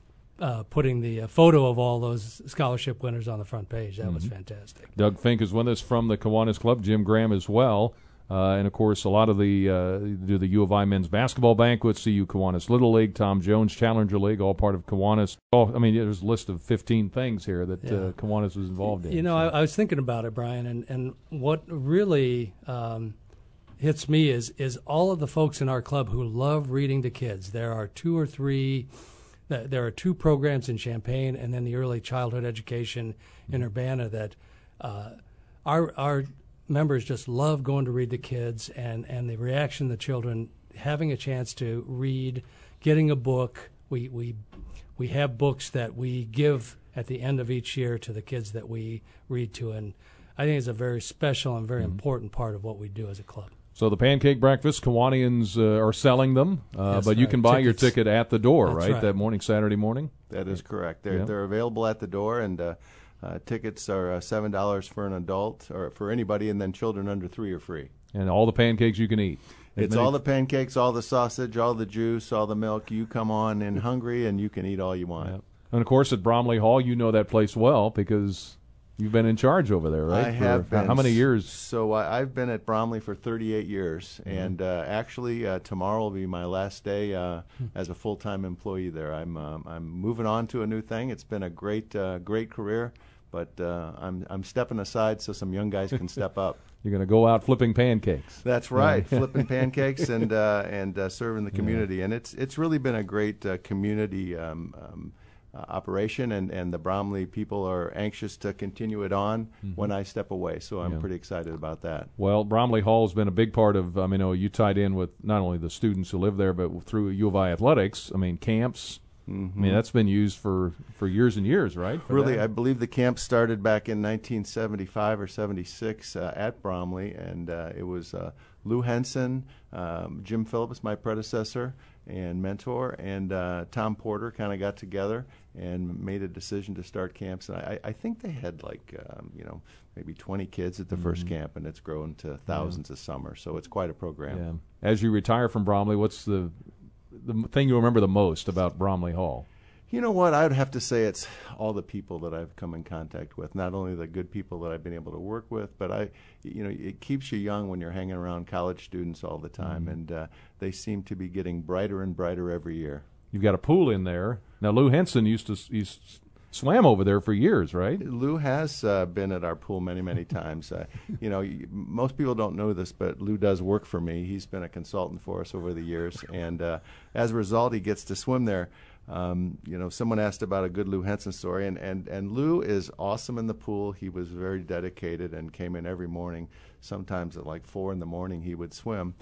[SPEAKER 8] uh, putting the uh, photo of all those scholarship winners on the front page. That mm-hmm. was fantastic.
[SPEAKER 2] Doug Fink is with us from the Kiwanis Club, Jim Graham as well. Uh, and, of course, a lot of the uh, do the U of I men's basketball banquets, C U Kiwanis Little League, Tom Jones Challenger League, all part of Kiwanis. Oh, I mean, there's a list of fifteen things here that yeah. uh, Kiwanis was involved in.
[SPEAKER 8] You know, so. I, I was thinking about it, Brian, and, and what really um, hits me is is all of the folks in our club who love reading to kids. There are two or three, there are two programs in Champaign, and then the early childhood education in Urbana that uh, our our members just love going to read to kids, and, and the reaction of the children having a chance to read, getting a book. We we we have books that we give at the end of each year to the kids that we read to, and I think it's a very special and very mm-hmm. important part of what we do as a club.
[SPEAKER 2] So the pancake breakfast, Kiwanians uh, are selling them, uh,
[SPEAKER 8] yes,
[SPEAKER 2] but you
[SPEAKER 8] right.
[SPEAKER 2] can buy
[SPEAKER 8] Tickets.
[SPEAKER 2] your ticket at the door, right,
[SPEAKER 8] right,
[SPEAKER 2] that morning, Saturday morning?
[SPEAKER 9] That is correct. They're,
[SPEAKER 2] yeah.
[SPEAKER 9] they're available at the door, and uh, Uh, tickets are uh, seven dollars for an adult or for anybody, and then children under three are free.
[SPEAKER 2] And all the pancakes you can eat. As
[SPEAKER 9] it's
[SPEAKER 2] many...
[SPEAKER 9] all the pancakes, all the sausage, all the juice, all the milk. You come on in hungry, and you can eat all you want.
[SPEAKER 2] Yep. And, of course, at Bromley Hall, you know that place well because you've been in charge over there, right?
[SPEAKER 9] I
[SPEAKER 2] for,
[SPEAKER 9] have been.
[SPEAKER 2] How many years?
[SPEAKER 9] So I, I've been at Bromley for thirty-eight years, mm-hmm. and uh, actually uh, tomorrow will be my last day uh, as a full-time employee there. I'm um, I'm moving on to a new thing. It's been a great uh, great career. But uh, I'm I'm stepping aside so some young guys can step up.
[SPEAKER 2] You're going to go out flipping pancakes.
[SPEAKER 9] That's right, flipping pancakes and uh, and uh, serving the community.
[SPEAKER 2] Yeah.
[SPEAKER 9] And it's it's really been a great uh, community um, um, uh, operation, and, and the Bromley people are anxious to continue it on mm-hmm. when I step away. So I'm
[SPEAKER 2] yeah.
[SPEAKER 9] pretty excited about that.
[SPEAKER 2] Well, Bromley Hall has been a big part of, I mean, oh, you tied in with not only the students who live there, but through U of I athletics. I mean, camps. Mm-hmm. I mean, that's been used for, for years and years, right? For
[SPEAKER 9] really,
[SPEAKER 2] that?
[SPEAKER 9] I believe the camp started back in nineteen seventy-five or seventy-six uh, at Bromley, and uh, it was uh, Lou Henson, um, Jim Phillips, my predecessor and mentor, and uh, Tom Porter kind of got together and made a decision to start camps. And I, I think they had like, um, you know, maybe twenty kids at the mm-hmm. first camp, and it's grown to thousands yeah. this summer. So it's quite a program.
[SPEAKER 2] Yeah. As you retire from Bromley, what's the the thing you remember the most about Bromley Hall?
[SPEAKER 9] You know what? I would have to say it's all the people that I've come in contact with. Not only the good people that I've been able to work with, but I, you know, it keeps you young when you're hanging around college students all the time, mm-hmm. and uh, they seem to be getting brighter and brighter every year.
[SPEAKER 2] You've got a pool in there now. Lou Henson used to used to swam over there for years, right?
[SPEAKER 9] Lou has uh, been at our pool many, many times. Uh, you know, most people don't know this, but Lou does work for me. He's been a consultant for us over the years, and uh, as a result, he gets to swim there. Um, you know, someone asked about a good Lou Henson story, and, and, and Lou is awesome in the pool. He was very dedicated and came in every morning. Sometimes at like four in the morning he would swim.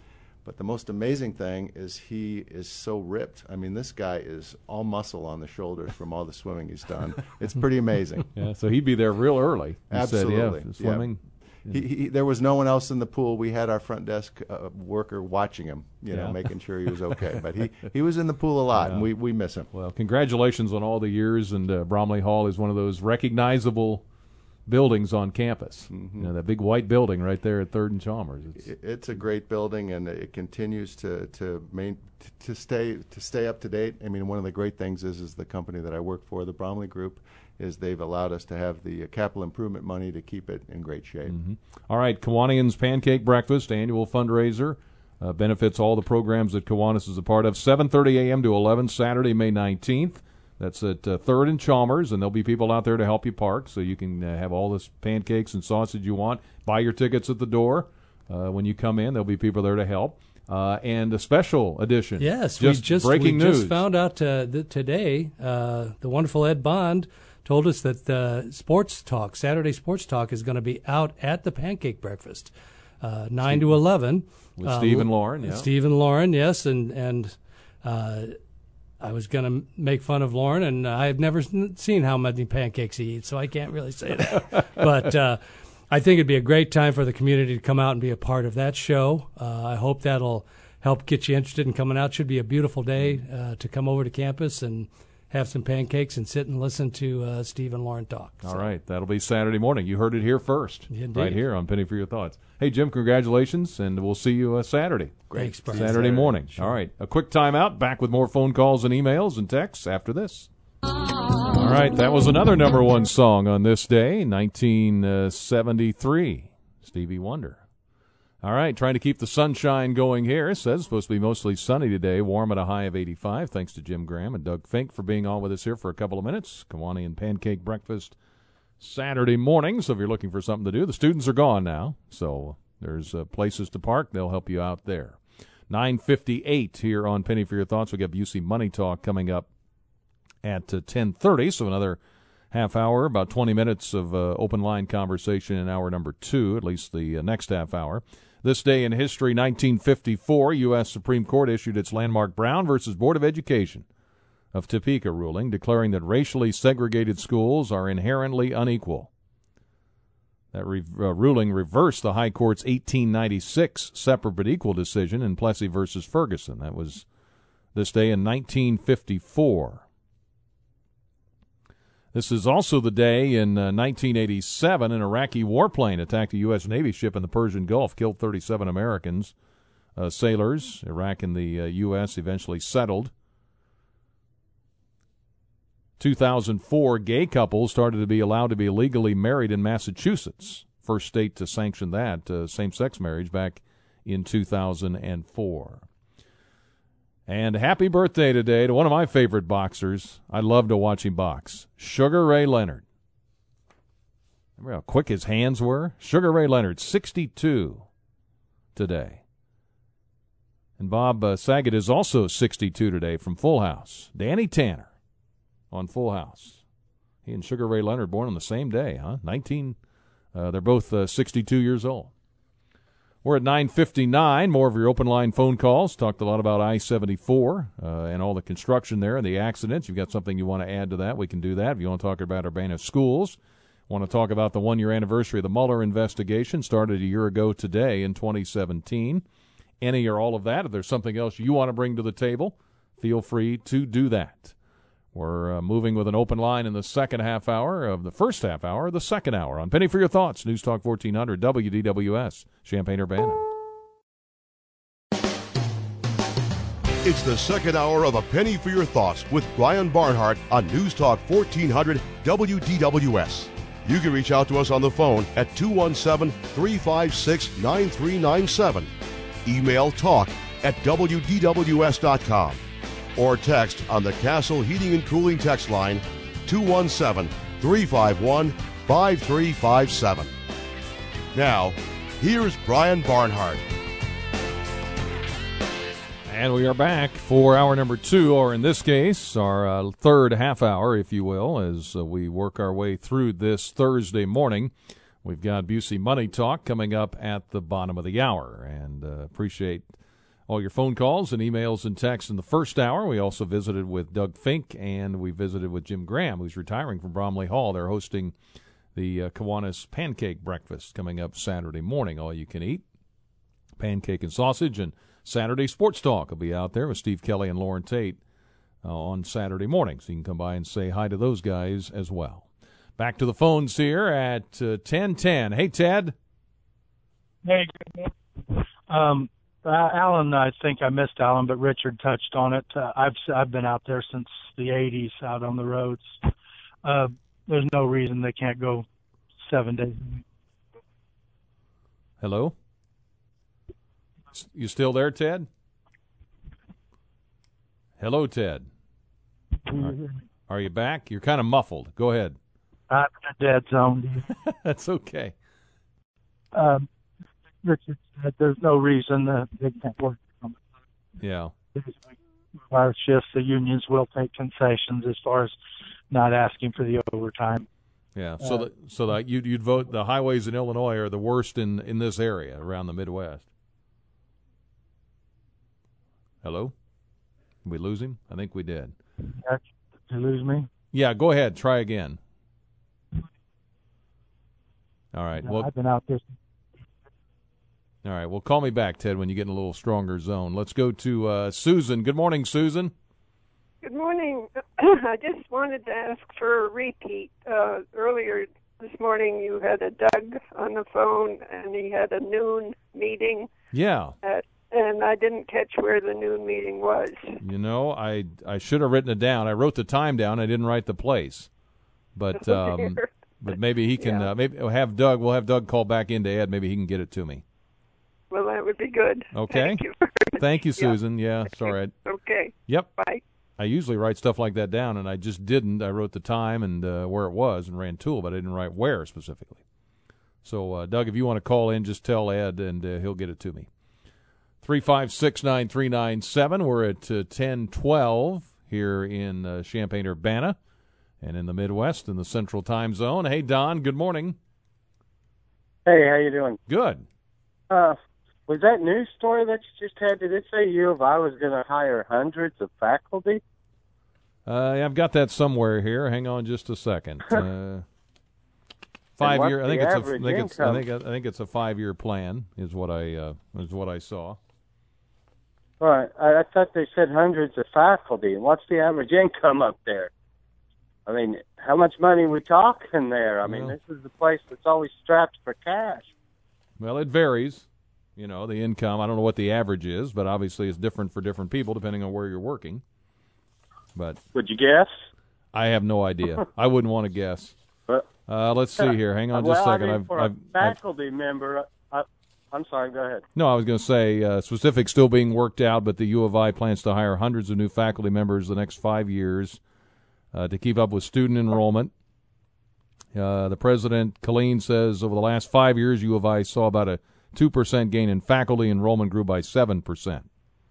[SPEAKER 9] But the most amazing thing is he is so ripped. I mean, this guy is all muscle on the shoulders from all the swimming he's done. It's pretty amazing.
[SPEAKER 2] Yeah, so he'd be there real early. He
[SPEAKER 9] Absolutely.
[SPEAKER 2] Said, yeah, swimming.
[SPEAKER 9] Yeah. He, he, there was no one else in the pool. We had our front desk uh, worker watching him, you know,
[SPEAKER 2] Yeah.
[SPEAKER 9] making sure he was okay. But he, he was in the pool a lot,
[SPEAKER 2] Yeah.
[SPEAKER 9] and we, we miss him.
[SPEAKER 2] Well, congratulations on all the years, and uh, Bromley Hall is one of those recognizable buildings on campus.
[SPEAKER 9] Mm-hmm.
[SPEAKER 2] You know, that big white building right there at Third and Chalmers. It's,
[SPEAKER 9] It- It's a great building, and it continues to to main to stay to stay up to date. I mean, one of the great things is is the company that I work for, the Bromley Group, is they've allowed us to have the uh, capital improvement money to keep it in great shape.
[SPEAKER 2] Mm-hmm. All right, Kiwanian's Pancake Breakfast, annual fundraiser, uh, benefits all the programs that Kiwanis is a part of. seven thirty a.m. to eleven, Saturday, May nineteenth. That's at uh, Third and Chalmers, and there'll be people out there to help you park, so you can uh, have all the pancakes and sausage you want. Buy your tickets at the door. Uh, when you come in, there'll be people there to help. Uh, and a special edition.
[SPEAKER 8] Yes,
[SPEAKER 2] just
[SPEAKER 8] we just
[SPEAKER 2] breaking
[SPEAKER 8] we
[SPEAKER 2] news.
[SPEAKER 8] just found out uh, that today uh, the wonderful Ed Bond told us that uh, Sports Talk, Saturday Sports Talk, is going to be out at the Pancake Breakfast, uh, nine to eleven.
[SPEAKER 2] With Steve and Lauren, yeah.
[SPEAKER 8] Steve and Lauren, yes, and and. Uh, I was going to make fun of Lauren, and I've never seen how many pancakes he eats, so I can't really say that. But uh, I think it'd be a great time for the community to come out and be a part of that show. Uh, I hope that'll help get you interested in coming out. Should be a beautiful day uh, to come over to campus and have some pancakes and sit and listen to uh, Steve and Lauren talk.
[SPEAKER 2] All
[SPEAKER 8] So,
[SPEAKER 2] right, that'll be Saturday morning. You heard it here first,
[SPEAKER 8] Indeed.
[SPEAKER 2] right here on Penny for Your Thoughts. Hey, Jim, congratulations, and we'll see you uh, Saturday.
[SPEAKER 8] Thanks, Brian.
[SPEAKER 2] Saturday,
[SPEAKER 9] Saturday.
[SPEAKER 2] morning.
[SPEAKER 8] Sure.
[SPEAKER 2] All right, a quick timeout. Back with more phone calls and emails and texts after this. All right, that was another number one song on this day, nineteen seventy-three, Stevie Wonder. All right, trying to keep the sunshine going here. It says it's supposed to be mostly sunny today, warm at a high of eighty-five. Thanks to Jim Graham and Doug Fink for being on with us here for a couple of minutes. Kiwanian Pancake Breakfast Saturday morning. So if you're looking for something to do, the students are gone now, so there's uh, places to park. They'll help you out there. nine fifty-eight here on Penny for Your Thoughts. We got Busey Money Talk coming up at uh, ten thirty, so another half hour, about twenty minutes of uh, open line conversation in hour number two, at least the uh, next half hour. This day in history, nineteen fifty-four, U S Supreme Court issued its landmark Brown versus Board of Education of Topeka ruling, declaring that racially segregated schools are inherently unequal. That re- uh, ruling reversed the High Court's eighteen ninety-six separate but equal decision in Plessy versus Ferguson. That was this day in nineteen fifty-four. This is also the day in uh, nineteen eighty-seven, an Iraqi warplane attacked a U S Navy ship in the Persian Gulf, killed thirty-seven Americans, uh, sailors. Iraq and the uh, U S eventually settled. two thousand four, gay couples started to be allowed to be legally married in Massachusetts. First state to sanction that, uh, same-sex marriage, back in two thousand four. And happy birthday today to one of my favorite boxers. I love to watch him box, Sugar Ray Leonard. Remember how quick his hands were? Sugar Ray Leonard, sixty-two today. And Bob uh, Saget is also sixty-two today from Full House. Danny Tanner on Full House. He and Sugar Ray Leonard born on the same day, huh? nineteen. Uh, they're both uh, sixty-two years old. We're at nine fifty-nine. More of your open line phone calls. Talked a lot about I seventy-four uh, and all the construction there and the accidents. You've got something you want to add to that, we can do that. If you want to talk about Urbana schools, want to talk about the one-year anniversary of the Mueller investigation, started a year ago today in twenty seventeen. Any or all of that. If there's something else you want to bring to the table, feel free to do that. We're uh, moving with an open line in the second half hour of the first half hour of the second hour on Penny for Your Thoughts, News Talk fourteen hundred W D W S, Champaign-Urbana.
[SPEAKER 1] It's the second hour of A Penny for Your Thoughts with Brian Barnhart on News Talk fourteen hundred W D W S. You can reach out to us on the phone at two one seven, three five six, nine three nine seven. Email talk at W D W S dot com. Or text on the Castle Heating and Cooling text line two one seven, three five one, five three five seven. Now, here's Brian Barnhart.
[SPEAKER 2] And we are back for hour number two, or in this case, our uh, third half hour, if you will, as uh, we work our way through this Thursday morning. We've got Busey Money Talk coming up at the bottom of the hour, and uh, appreciate all your phone calls and emails and texts in the first hour. We also visited with Doug Fink, and we visited with Jim Graham, who's retiring from Bromley Hall. They're hosting the uh, Kiwanis Pancake Breakfast coming up Saturday morning, all you can eat. Pancake and sausage, and Saturday Sports Talk will be out there with Steve Kelly and Lauren Tate uh, on Saturday morning. So you can come by and say hi to those guys as well. Back to the phones here at uh, ten ten. Hey, Ted.
[SPEAKER 6] Hey, good morning. Um, uh, Alan, I think I missed Alan, but Richard touched on it. Uh, I've I've been out there since the eighties, out on the roads. Uh, there's no reason they can't go seven days a week.
[SPEAKER 2] Hello? You still there, Ted? Hello, Ted. Are, are you back? You're kind of muffled. Go ahead.
[SPEAKER 6] I'm in a dead zone.
[SPEAKER 2] That's okay.
[SPEAKER 6] Um, Richard said there's no reason that they can't work.
[SPEAKER 2] Yeah.
[SPEAKER 6] Our shifts, the unions will take concessions as far as not asking for the overtime.
[SPEAKER 2] Yeah. So
[SPEAKER 6] uh,
[SPEAKER 2] that so that you'd you'd vote the highways in Illinois are the worst in, in this area around the Midwest. Hello? Did we lose him? I think we did.
[SPEAKER 6] Did you lose me?
[SPEAKER 2] Yeah, go ahead. Try again. All right.
[SPEAKER 6] No,
[SPEAKER 2] well,
[SPEAKER 6] I've been out there.
[SPEAKER 2] All right. Well, call me back, Ted, when you get in a little stronger zone. Let's go to uh, Susan. Good morning, Susan.
[SPEAKER 10] Good morning. I just wanted to ask for a repeat. Uh, earlier this morning you had a Doug on the phone, and he had a noon meeting.
[SPEAKER 2] Yeah.
[SPEAKER 10] At And I didn't catch where the noon meeting was.
[SPEAKER 2] You know, I I should have written it down. I wrote the time down. I didn't write the place. But um, but maybe he can
[SPEAKER 10] Yeah.
[SPEAKER 2] uh, maybe we'll have Doug. We'll have Doug call back into Ed. Maybe he can get it to me.
[SPEAKER 10] Well, that would be good.
[SPEAKER 2] Okay.
[SPEAKER 10] Thank you.
[SPEAKER 2] Thank you, Susan. Yeah, yeah sorry. I,
[SPEAKER 10] okay.
[SPEAKER 2] Yep.
[SPEAKER 10] Bye.
[SPEAKER 2] I usually write stuff like that down, and I just didn't. I wrote the time and uh, where it was and ran to it, but I didn't write where specifically. So, uh, Doug, if you want to call in, just tell Ed, and uh, he'll get it to me. three five six, nine three nine seven. We're at uh, ten twelve here in uh, Champaign-Urbana and in the Midwest in the Central Time Zone. Hey, Don, good morning.
[SPEAKER 11] Hey, how you doing?
[SPEAKER 2] Good.
[SPEAKER 11] Uh, was that news story that you just had, did it say U of I was going to hire hundreds of faculty?
[SPEAKER 2] Uh, yeah, I've got that somewhere here. Hang on just a second. Uh, five year. I think it's a. I think it's. I think. I think it's a five year plan. Is what I. Uh, is what I saw.
[SPEAKER 11] Right. I, I thought they said hundreds of faculty. And what's the average income up there? I mean, how much money are we talking there? I mean,
[SPEAKER 2] well,
[SPEAKER 11] this is the place that's always strapped for cash.
[SPEAKER 2] Well, it varies. You know, the income. I don't know what the average is, but obviously it's different for different people depending on where you're working. But
[SPEAKER 11] would you guess?
[SPEAKER 2] I have no idea. I wouldn't want to guess. Uh, let's see here. Hang on
[SPEAKER 11] well,
[SPEAKER 2] just a second.
[SPEAKER 11] I mean,
[SPEAKER 2] I've,
[SPEAKER 11] for
[SPEAKER 2] I've,
[SPEAKER 11] a faculty I've, member, I, I'm sorry, go ahead.
[SPEAKER 2] No, I was going to say uh, specifics still being worked out, but the U of I plans to hire hundreds of new faculty members the next five years uh, to keep up with student enrollment. Uh, the president, Colleen, says over the last five years, U of I saw about a two percent gain in faculty. Enrollment grew by seven percent.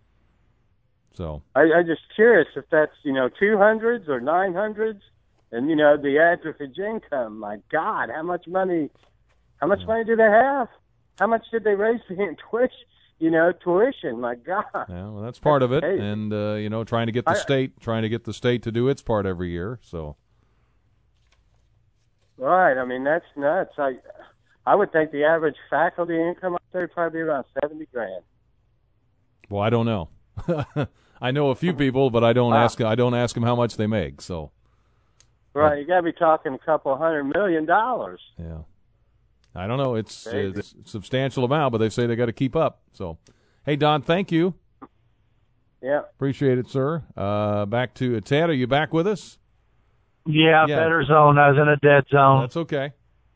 [SPEAKER 2] So
[SPEAKER 11] I, I'm just curious if that's, you know, two hundreds or nine hundreds. And, you know, the average income, my God, how much money, how much money do they have? How much did they raise the tuition, you know, tuition? My God.
[SPEAKER 2] Yeah, well, that's part
[SPEAKER 11] that's
[SPEAKER 2] of it.
[SPEAKER 11] crazy.
[SPEAKER 2] And, uh, you know, trying to get the
[SPEAKER 11] I,
[SPEAKER 2] state, trying to get the state to do its part every year. So.
[SPEAKER 11] Right. I mean, that's nuts. I, I would think the average faculty income up there would probably be around seventy grand.
[SPEAKER 2] Well, I don't know. I know a few people, but I don't
[SPEAKER 11] wow.
[SPEAKER 2] ask, I don't ask them how much they make. So.
[SPEAKER 11] Right, you got to be talking a couple hundred million dollars.
[SPEAKER 2] Yeah, I don't know. It's, uh, it's a substantial amount, but they say they got to keep up. So, hey, Don, thank you.
[SPEAKER 11] Yeah,
[SPEAKER 2] appreciate it, sir. Uh, back to uh, Ted. Are you back with us?
[SPEAKER 6] Yeah, yeah, better zone. I was in a dead zone.
[SPEAKER 2] That's okay.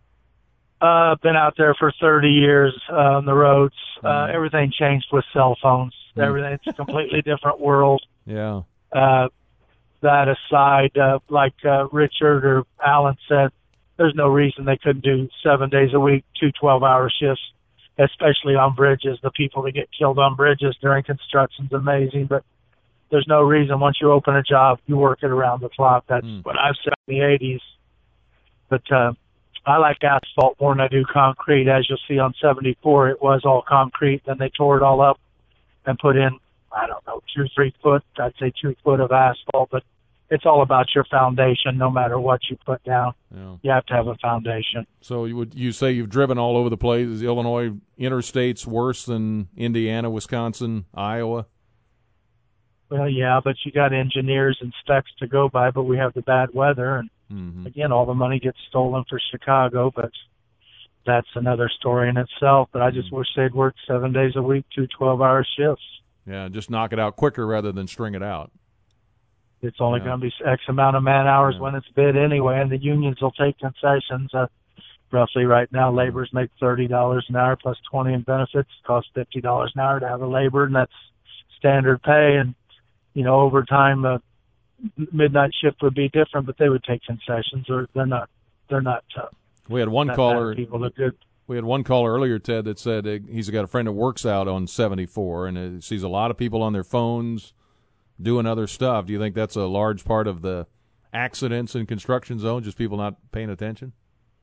[SPEAKER 6] Uh, been out there for thirty years uh, on the roads. Uh, mm. Everything changed with cell phones. Mm. Everything. It's a completely different world.
[SPEAKER 2] Yeah.
[SPEAKER 6] Uh, that aside, uh, like uh, Richard or Alan said, there's no reason they couldn't do seven days a week, two twelve-hour shifts, especially on bridges. The people that get killed on bridges during construction is amazing, but there's no reason once you open a job, you work it around the clock. That's mm. what I've said in the eighties. But uh, I like asphalt more than I do concrete. As you'll see on seventy-four, it was all concrete. Then they tore it all up and put in, I don't know, two, three foot, I'd say two foot of asphalt, but it's all about your foundation. No matter what you put down,
[SPEAKER 2] yeah.
[SPEAKER 6] you have to have a foundation.
[SPEAKER 2] So you would you say you've driven all over the place? Is Illinois interstates worse than Indiana, Wisconsin, Iowa?
[SPEAKER 6] Well, yeah, but you got engineers and specs to go by, but we have the bad weather, and
[SPEAKER 2] mm-hmm.
[SPEAKER 6] again, all the money gets stolen for Chicago, but that's another story in itself. But I just
[SPEAKER 2] mm-hmm.
[SPEAKER 6] wish they'd work seven days a week, two twelve-hour shifts.
[SPEAKER 2] Yeah, just knock it out quicker rather than string it out.
[SPEAKER 6] It's only
[SPEAKER 2] yeah.
[SPEAKER 6] going to be X amount of man hours
[SPEAKER 2] yeah.
[SPEAKER 6] when it's bid anyway, and the unions will take concessions. Uh, roughly right now, laborers make thirty dollars an hour plus twenty in benefits. It costs fifty dollars an hour to have a labor, and that's standard pay. And, you know, overtime, uh, midnight shift would be different, but they would take concessions, or they're not, they're not tough.
[SPEAKER 2] We had one
[SPEAKER 6] That
[SPEAKER 2] caller.
[SPEAKER 6] People are good.
[SPEAKER 2] We had one caller earlier, Ted, that said uh, he's got a friend that works out on seventy-four and uh, sees a lot of people on their phones doing other stuff. Do you think that's a large part of the accidents in construction zone, just people not paying attention?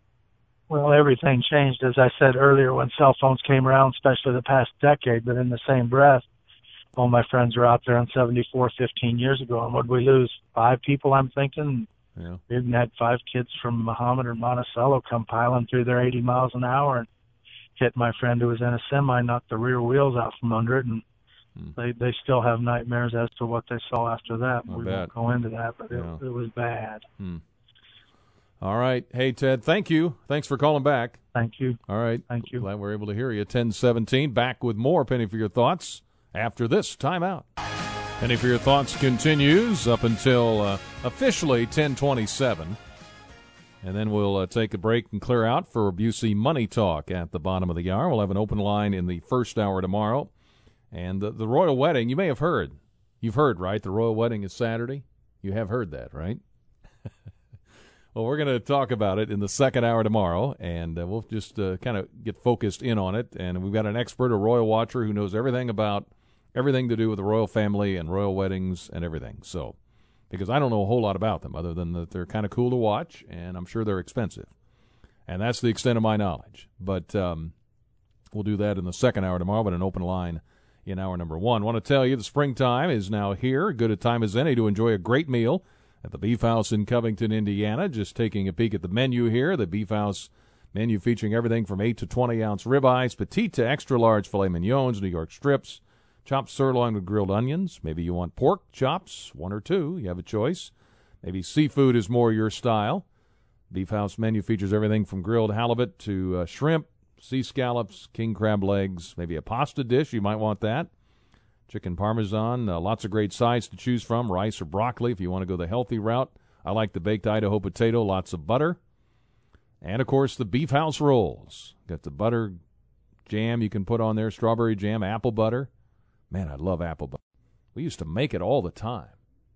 [SPEAKER 6] Well, everything changed, as I said earlier, when cell phones came around, especially the past decade. But in the same breath, all my friends were out there on seventy-four fifteen years ago, and what did we lose? Five people, I'm thinking.
[SPEAKER 2] Yeah.
[SPEAKER 6] We even had five kids from Muhammad or Monticello come piling through their eighty miles an hour and hit my friend who was in a semi, knocked the rear wheels out from under it, and hmm. they they still have nightmares as to what they saw after that.
[SPEAKER 2] I
[SPEAKER 6] we
[SPEAKER 2] bet.
[SPEAKER 6] won't go into that, but
[SPEAKER 2] yeah.
[SPEAKER 6] it, it was bad.
[SPEAKER 2] Hmm. All right. Hey, Ted, thank you. Thanks for calling back.
[SPEAKER 6] Thank you.
[SPEAKER 2] All right.
[SPEAKER 6] Thank you.
[SPEAKER 2] Glad we're able to hear you. ten seventeen, back with more Penny for Your Thoughts after this timeout. Penny for Your Thoughts continues up until uh, officially ten twenty-seven. And then we'll uh, take a break and clear out for Busey Money Talk at the bottom of the hour. We'll have an open line in the first hour tomorrow. And the, the royal wedding, you may have heard. You've heard, right? The royal wedding is Saturday. You have heard that, right? Well, we're going to talk about it in the second hour tomorrow, and uh, we'll just uh, kind of get focused in on it. And we've got an expert, a royal watcher, who knows everything about everything to do with the royal family and royal weddings and everything. So, because I don't know a whole lot about them other than that they're kind of cool to watch, and I'm sure they're expensive. And that's the extent of my knowledge. But um, we'll do that in the second hour tomorrow, but an open line in hour number one. I want to tell you the springtime is now here. Good a time as any to enjoy a great meal at the Beef House in Covington, Indiana. Just taking a peek at the menu here. The Beef House menu featuring everything from eight to twenty ounce ribeyes, petite to extra large filet mignons, New York strips, chopped sirloin with grilled onions. Maybe you want pork chops, one or two. You have a choice. Maybe seafood is more your style. Beef House menu features everything from grilled halibut to uh, shrimp, sea scallops, king crab legs, maybe a pasta dish. You might want that. Chicken parmesan, uh, lots of great sides to choose from, rice or broccoli if you want to go the healthy route. I like the baked Idaho potato, lots of butter. And, of course, the Beef House rolls. Got the butter jam you can put on there, strawberry jam, apple butter. Man, I love apple butter. We used to make it all the time.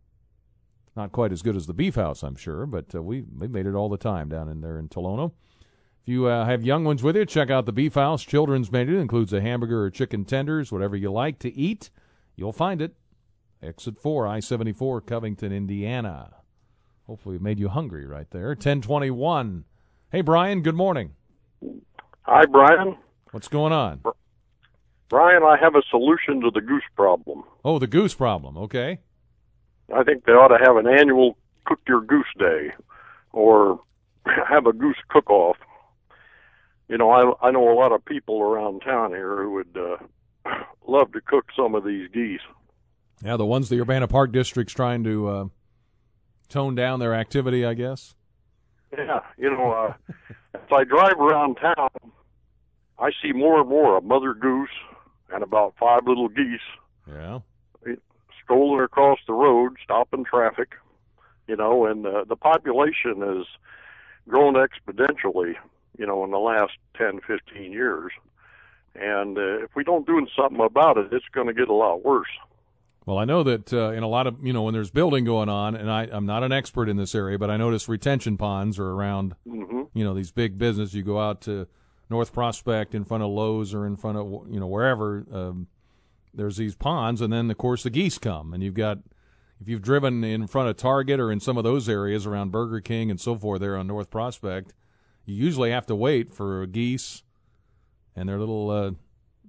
[SPEAKER 2] Not quite as good as the Beef House, I'm sure, but uh, we, we made it all the time down in there in Tolono. If you uh, have young ones with you, check out the Beef House children's menu. It includes a hamburger or chicken tenders, whatever you like to eat. You'll find it. Exit four, I seventy-four, Covington, Indiana. Hopefully it made you hungry right there. ten twenty-one. Hey, Brian, good morning.
[SPEAKER 12] Hi, Brian.
[SPEAKER 2] What's going on?
[SPEAKER 12] Brian, I have a solution to the goose problem.
[SPEAKER 2] Oh, the goose problem. Okay.
[SPEAKER 12] I think they ought to have an annual Cook Your Goose Day or have a goose cook-off. You know, I, I know a lot of people around town here who would uh, love to cook some of these geese.
[SPEAKER 2] Yeah, the ones the Urbana Park District's trying to uh, tone down their activity, I guess.
[SPEAKER 12] Yeah, you know, uh, as I drive around town, I see more and more a mother goose and about five little geese.
[SPEAKER 2] Yeah.
[SPEAKER 12] Strolling across the road, stopping traffic, you know, and uh, the population has grown exponentially, you know, in the last ten, fifteen years. And uh, if we don't do something about it, it's going to get a lot worse.
[SPEAKER 2] Well, I know that uh, in a lot of, you know, when there's building going on, and I, I'm not an expert in this area, but I notice retention ponds are around,
[SPEAKER 12] mm-hmm.
[SPEAKER 2] you know, these big businesses. You go out to North Prospect in front of Lowe's or in front of, you know, wherever, um, there's these ponds, and then, of course, the geese come. And you've got, if you've driven in front of Target or in some of those areas around Burger King and so forth there on North Prospect, you usually have to wait for geese and their little uh,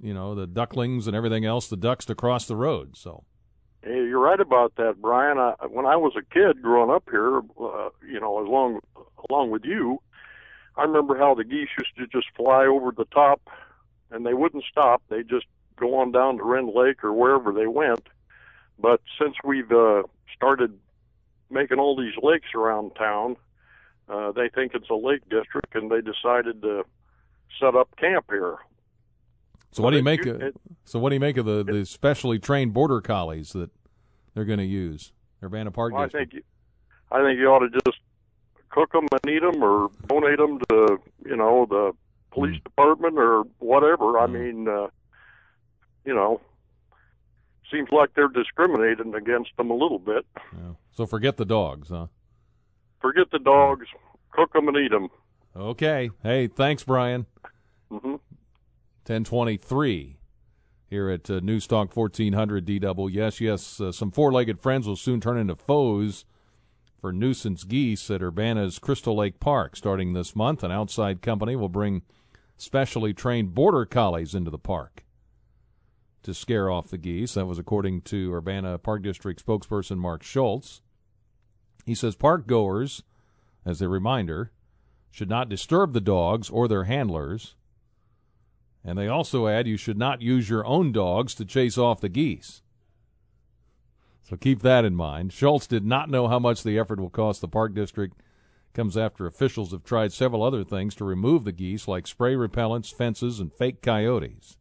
[SPEAKER 2] you know, the ducklings and everything else, the ducks to cross the road. So.
[SPEAKER 12] Hey, you're right about that, Brian. I, when I was a kid growing up here, uh, you know, along along with you, I remember how the geese used to just fly over the top, and they wouldn't stop. They just go on down to Rend Lake or wherever they went. But since we've uh, started making all these lakes around town, uh, they think it's a lake district, and they decided to set up camp here.
[SPEAKER 2] So what do you make of, so what do you make of the, the specially trained border collies that they're going to use? Urbana Park
[SPEAKER 12] well, I
[SPEAKER 2] District.
[SPEAKER 12] think you, I think you ought to just cook them and eat them, or donate them to you know the police mm. department or whatever. Mm. I mean, uh, you know, seems like they're discriminating against them a little bit.
[SPEAKER 2] Yeah. So forget the dogs, huh?
[SPEAKER 12] Forget the dogs. Cook them and eat them.
[SPEAKER 2] Okay. Hey, thanks, Brian.
[SPEAKER 12] Mm-hmm.
[SPEAKER 2] ten twenty-three here at uh, Newstalk fourteen hundred D W. Yes, yes, uh, some four-legged friends will soon turn into foes for nuisance geese at Urbana's Crystal Lake Park. Starting this month, an outside company will bring specially trained border collies into the park to scare off the geese. That was according to Urbana Park District spokesperson Mark Schultz. He says park goers, as a reminder, should not disturb the dogs or their handlers. And they also add you should not use your own dogs to chase off the geese. So keep that in mind. Schultz did not know how much the effort will cost the Park District. Comes after officials have tried several other things to remove the geese, like spray repellents, fences, and fake coyotes.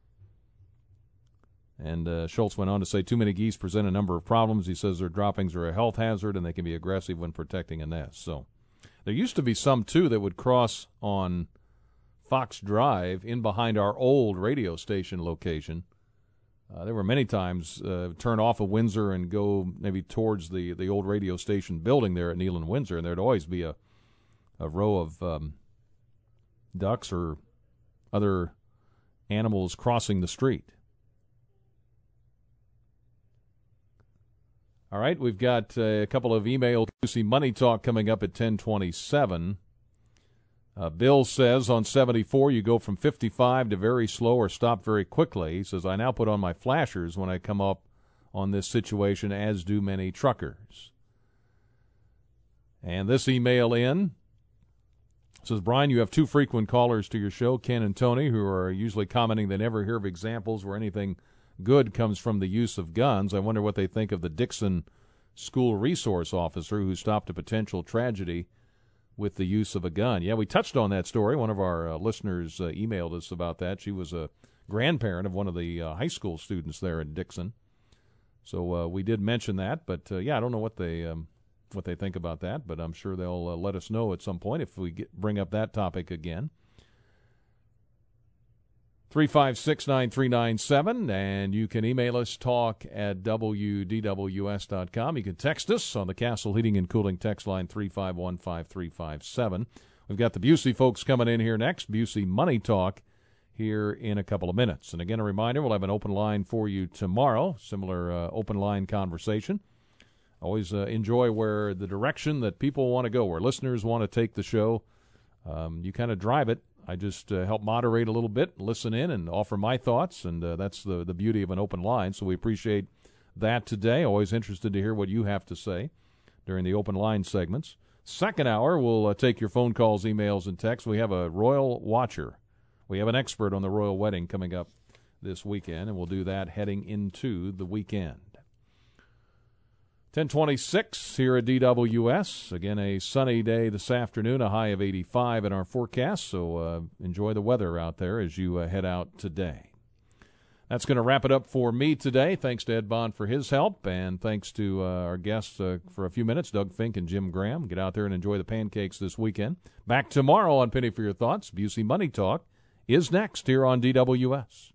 [SPEAKER 2] And uh, Schultz went on to say too many geese present a number of problems. He says their droppings are a health hazard and they can be aggressive when protecting a nest. So there used to be some, too, that would cross on Fox Drive in behind our old radio station location. Uh, there were many times uh, turn off of Windsor and go maybe towards the, the old radio station building there at Neal and Windsor, and there'd always be a, a row of um, ducks or other animals crossing the street. All right, we've got uh, a couple of email Juicy Money Talk coming up at ten twenty-seven. Uh, Bill says on seventy-four you go from fifty-five to very slow or stop very quickly. He says, I now put on my flashers when I come up on this situation, as do many truckers. And this email in says, Brian, you have two frequent callers to your show, Ken and Tony, who are usually commenting they never hear of examples where anything good comes from the use of guns. I wonder what they think of the Dixon school resource officer who stopped a potential tragedy with the use of a gun. Yeah, we touched on that story. One of our uh, listeners uh, emailed us about that. She was a grandparent of one of the uh, high school students there in Dixon. So uh, we did mention that, but uh, yeah, I don't know what they um, what they think about that, but I'm sure they'll uh, let us know at some point if we get, bring up that topic again. three five six, nine three nine seven, and you can email us, talk at W D W S dot com. You can text us on the Castle Heating and Cooling text line three five one five three five seven. We've got the Busey folks coming in here next, Busey Money Talk, here in a couple of minutes. And again, a reminder, we'll have an open line for you tomorrow, similar uh, open line conversation. Always uh, enjoy where the direction that people want to go, where listeners want to take the show. Um, you kind of drive it. I just uh, help moderate a little bit, listen in, and offer my thoughts, and uh, that's the, the beauty of an open line. So we appreciate that today. Always interested to hear what you have to say during the open line segments. Second hour, we'll uh, take your phone calls, emails, and texts. We have a royal watcher. We have an expert on the royal wedding coming up this weekend, and we'll do that heading into the weekend. ten twenty-six here at D W S. Again, a sunny day this afternoon, a high of eighty-five in our forecast, so uh, enjoy the weather out there as you uh, head out today. That's going to wrap it up for me today. Thanks to Ed Bond for his help, and thanks to uh, our guests uh, for a few minutes, Doug Fink and Jim Graham. Get out there and enjoy the pancakes this weekend. Back tomorrow on Penny for Your Thoughts. Busey Money Talk is next here on D W S.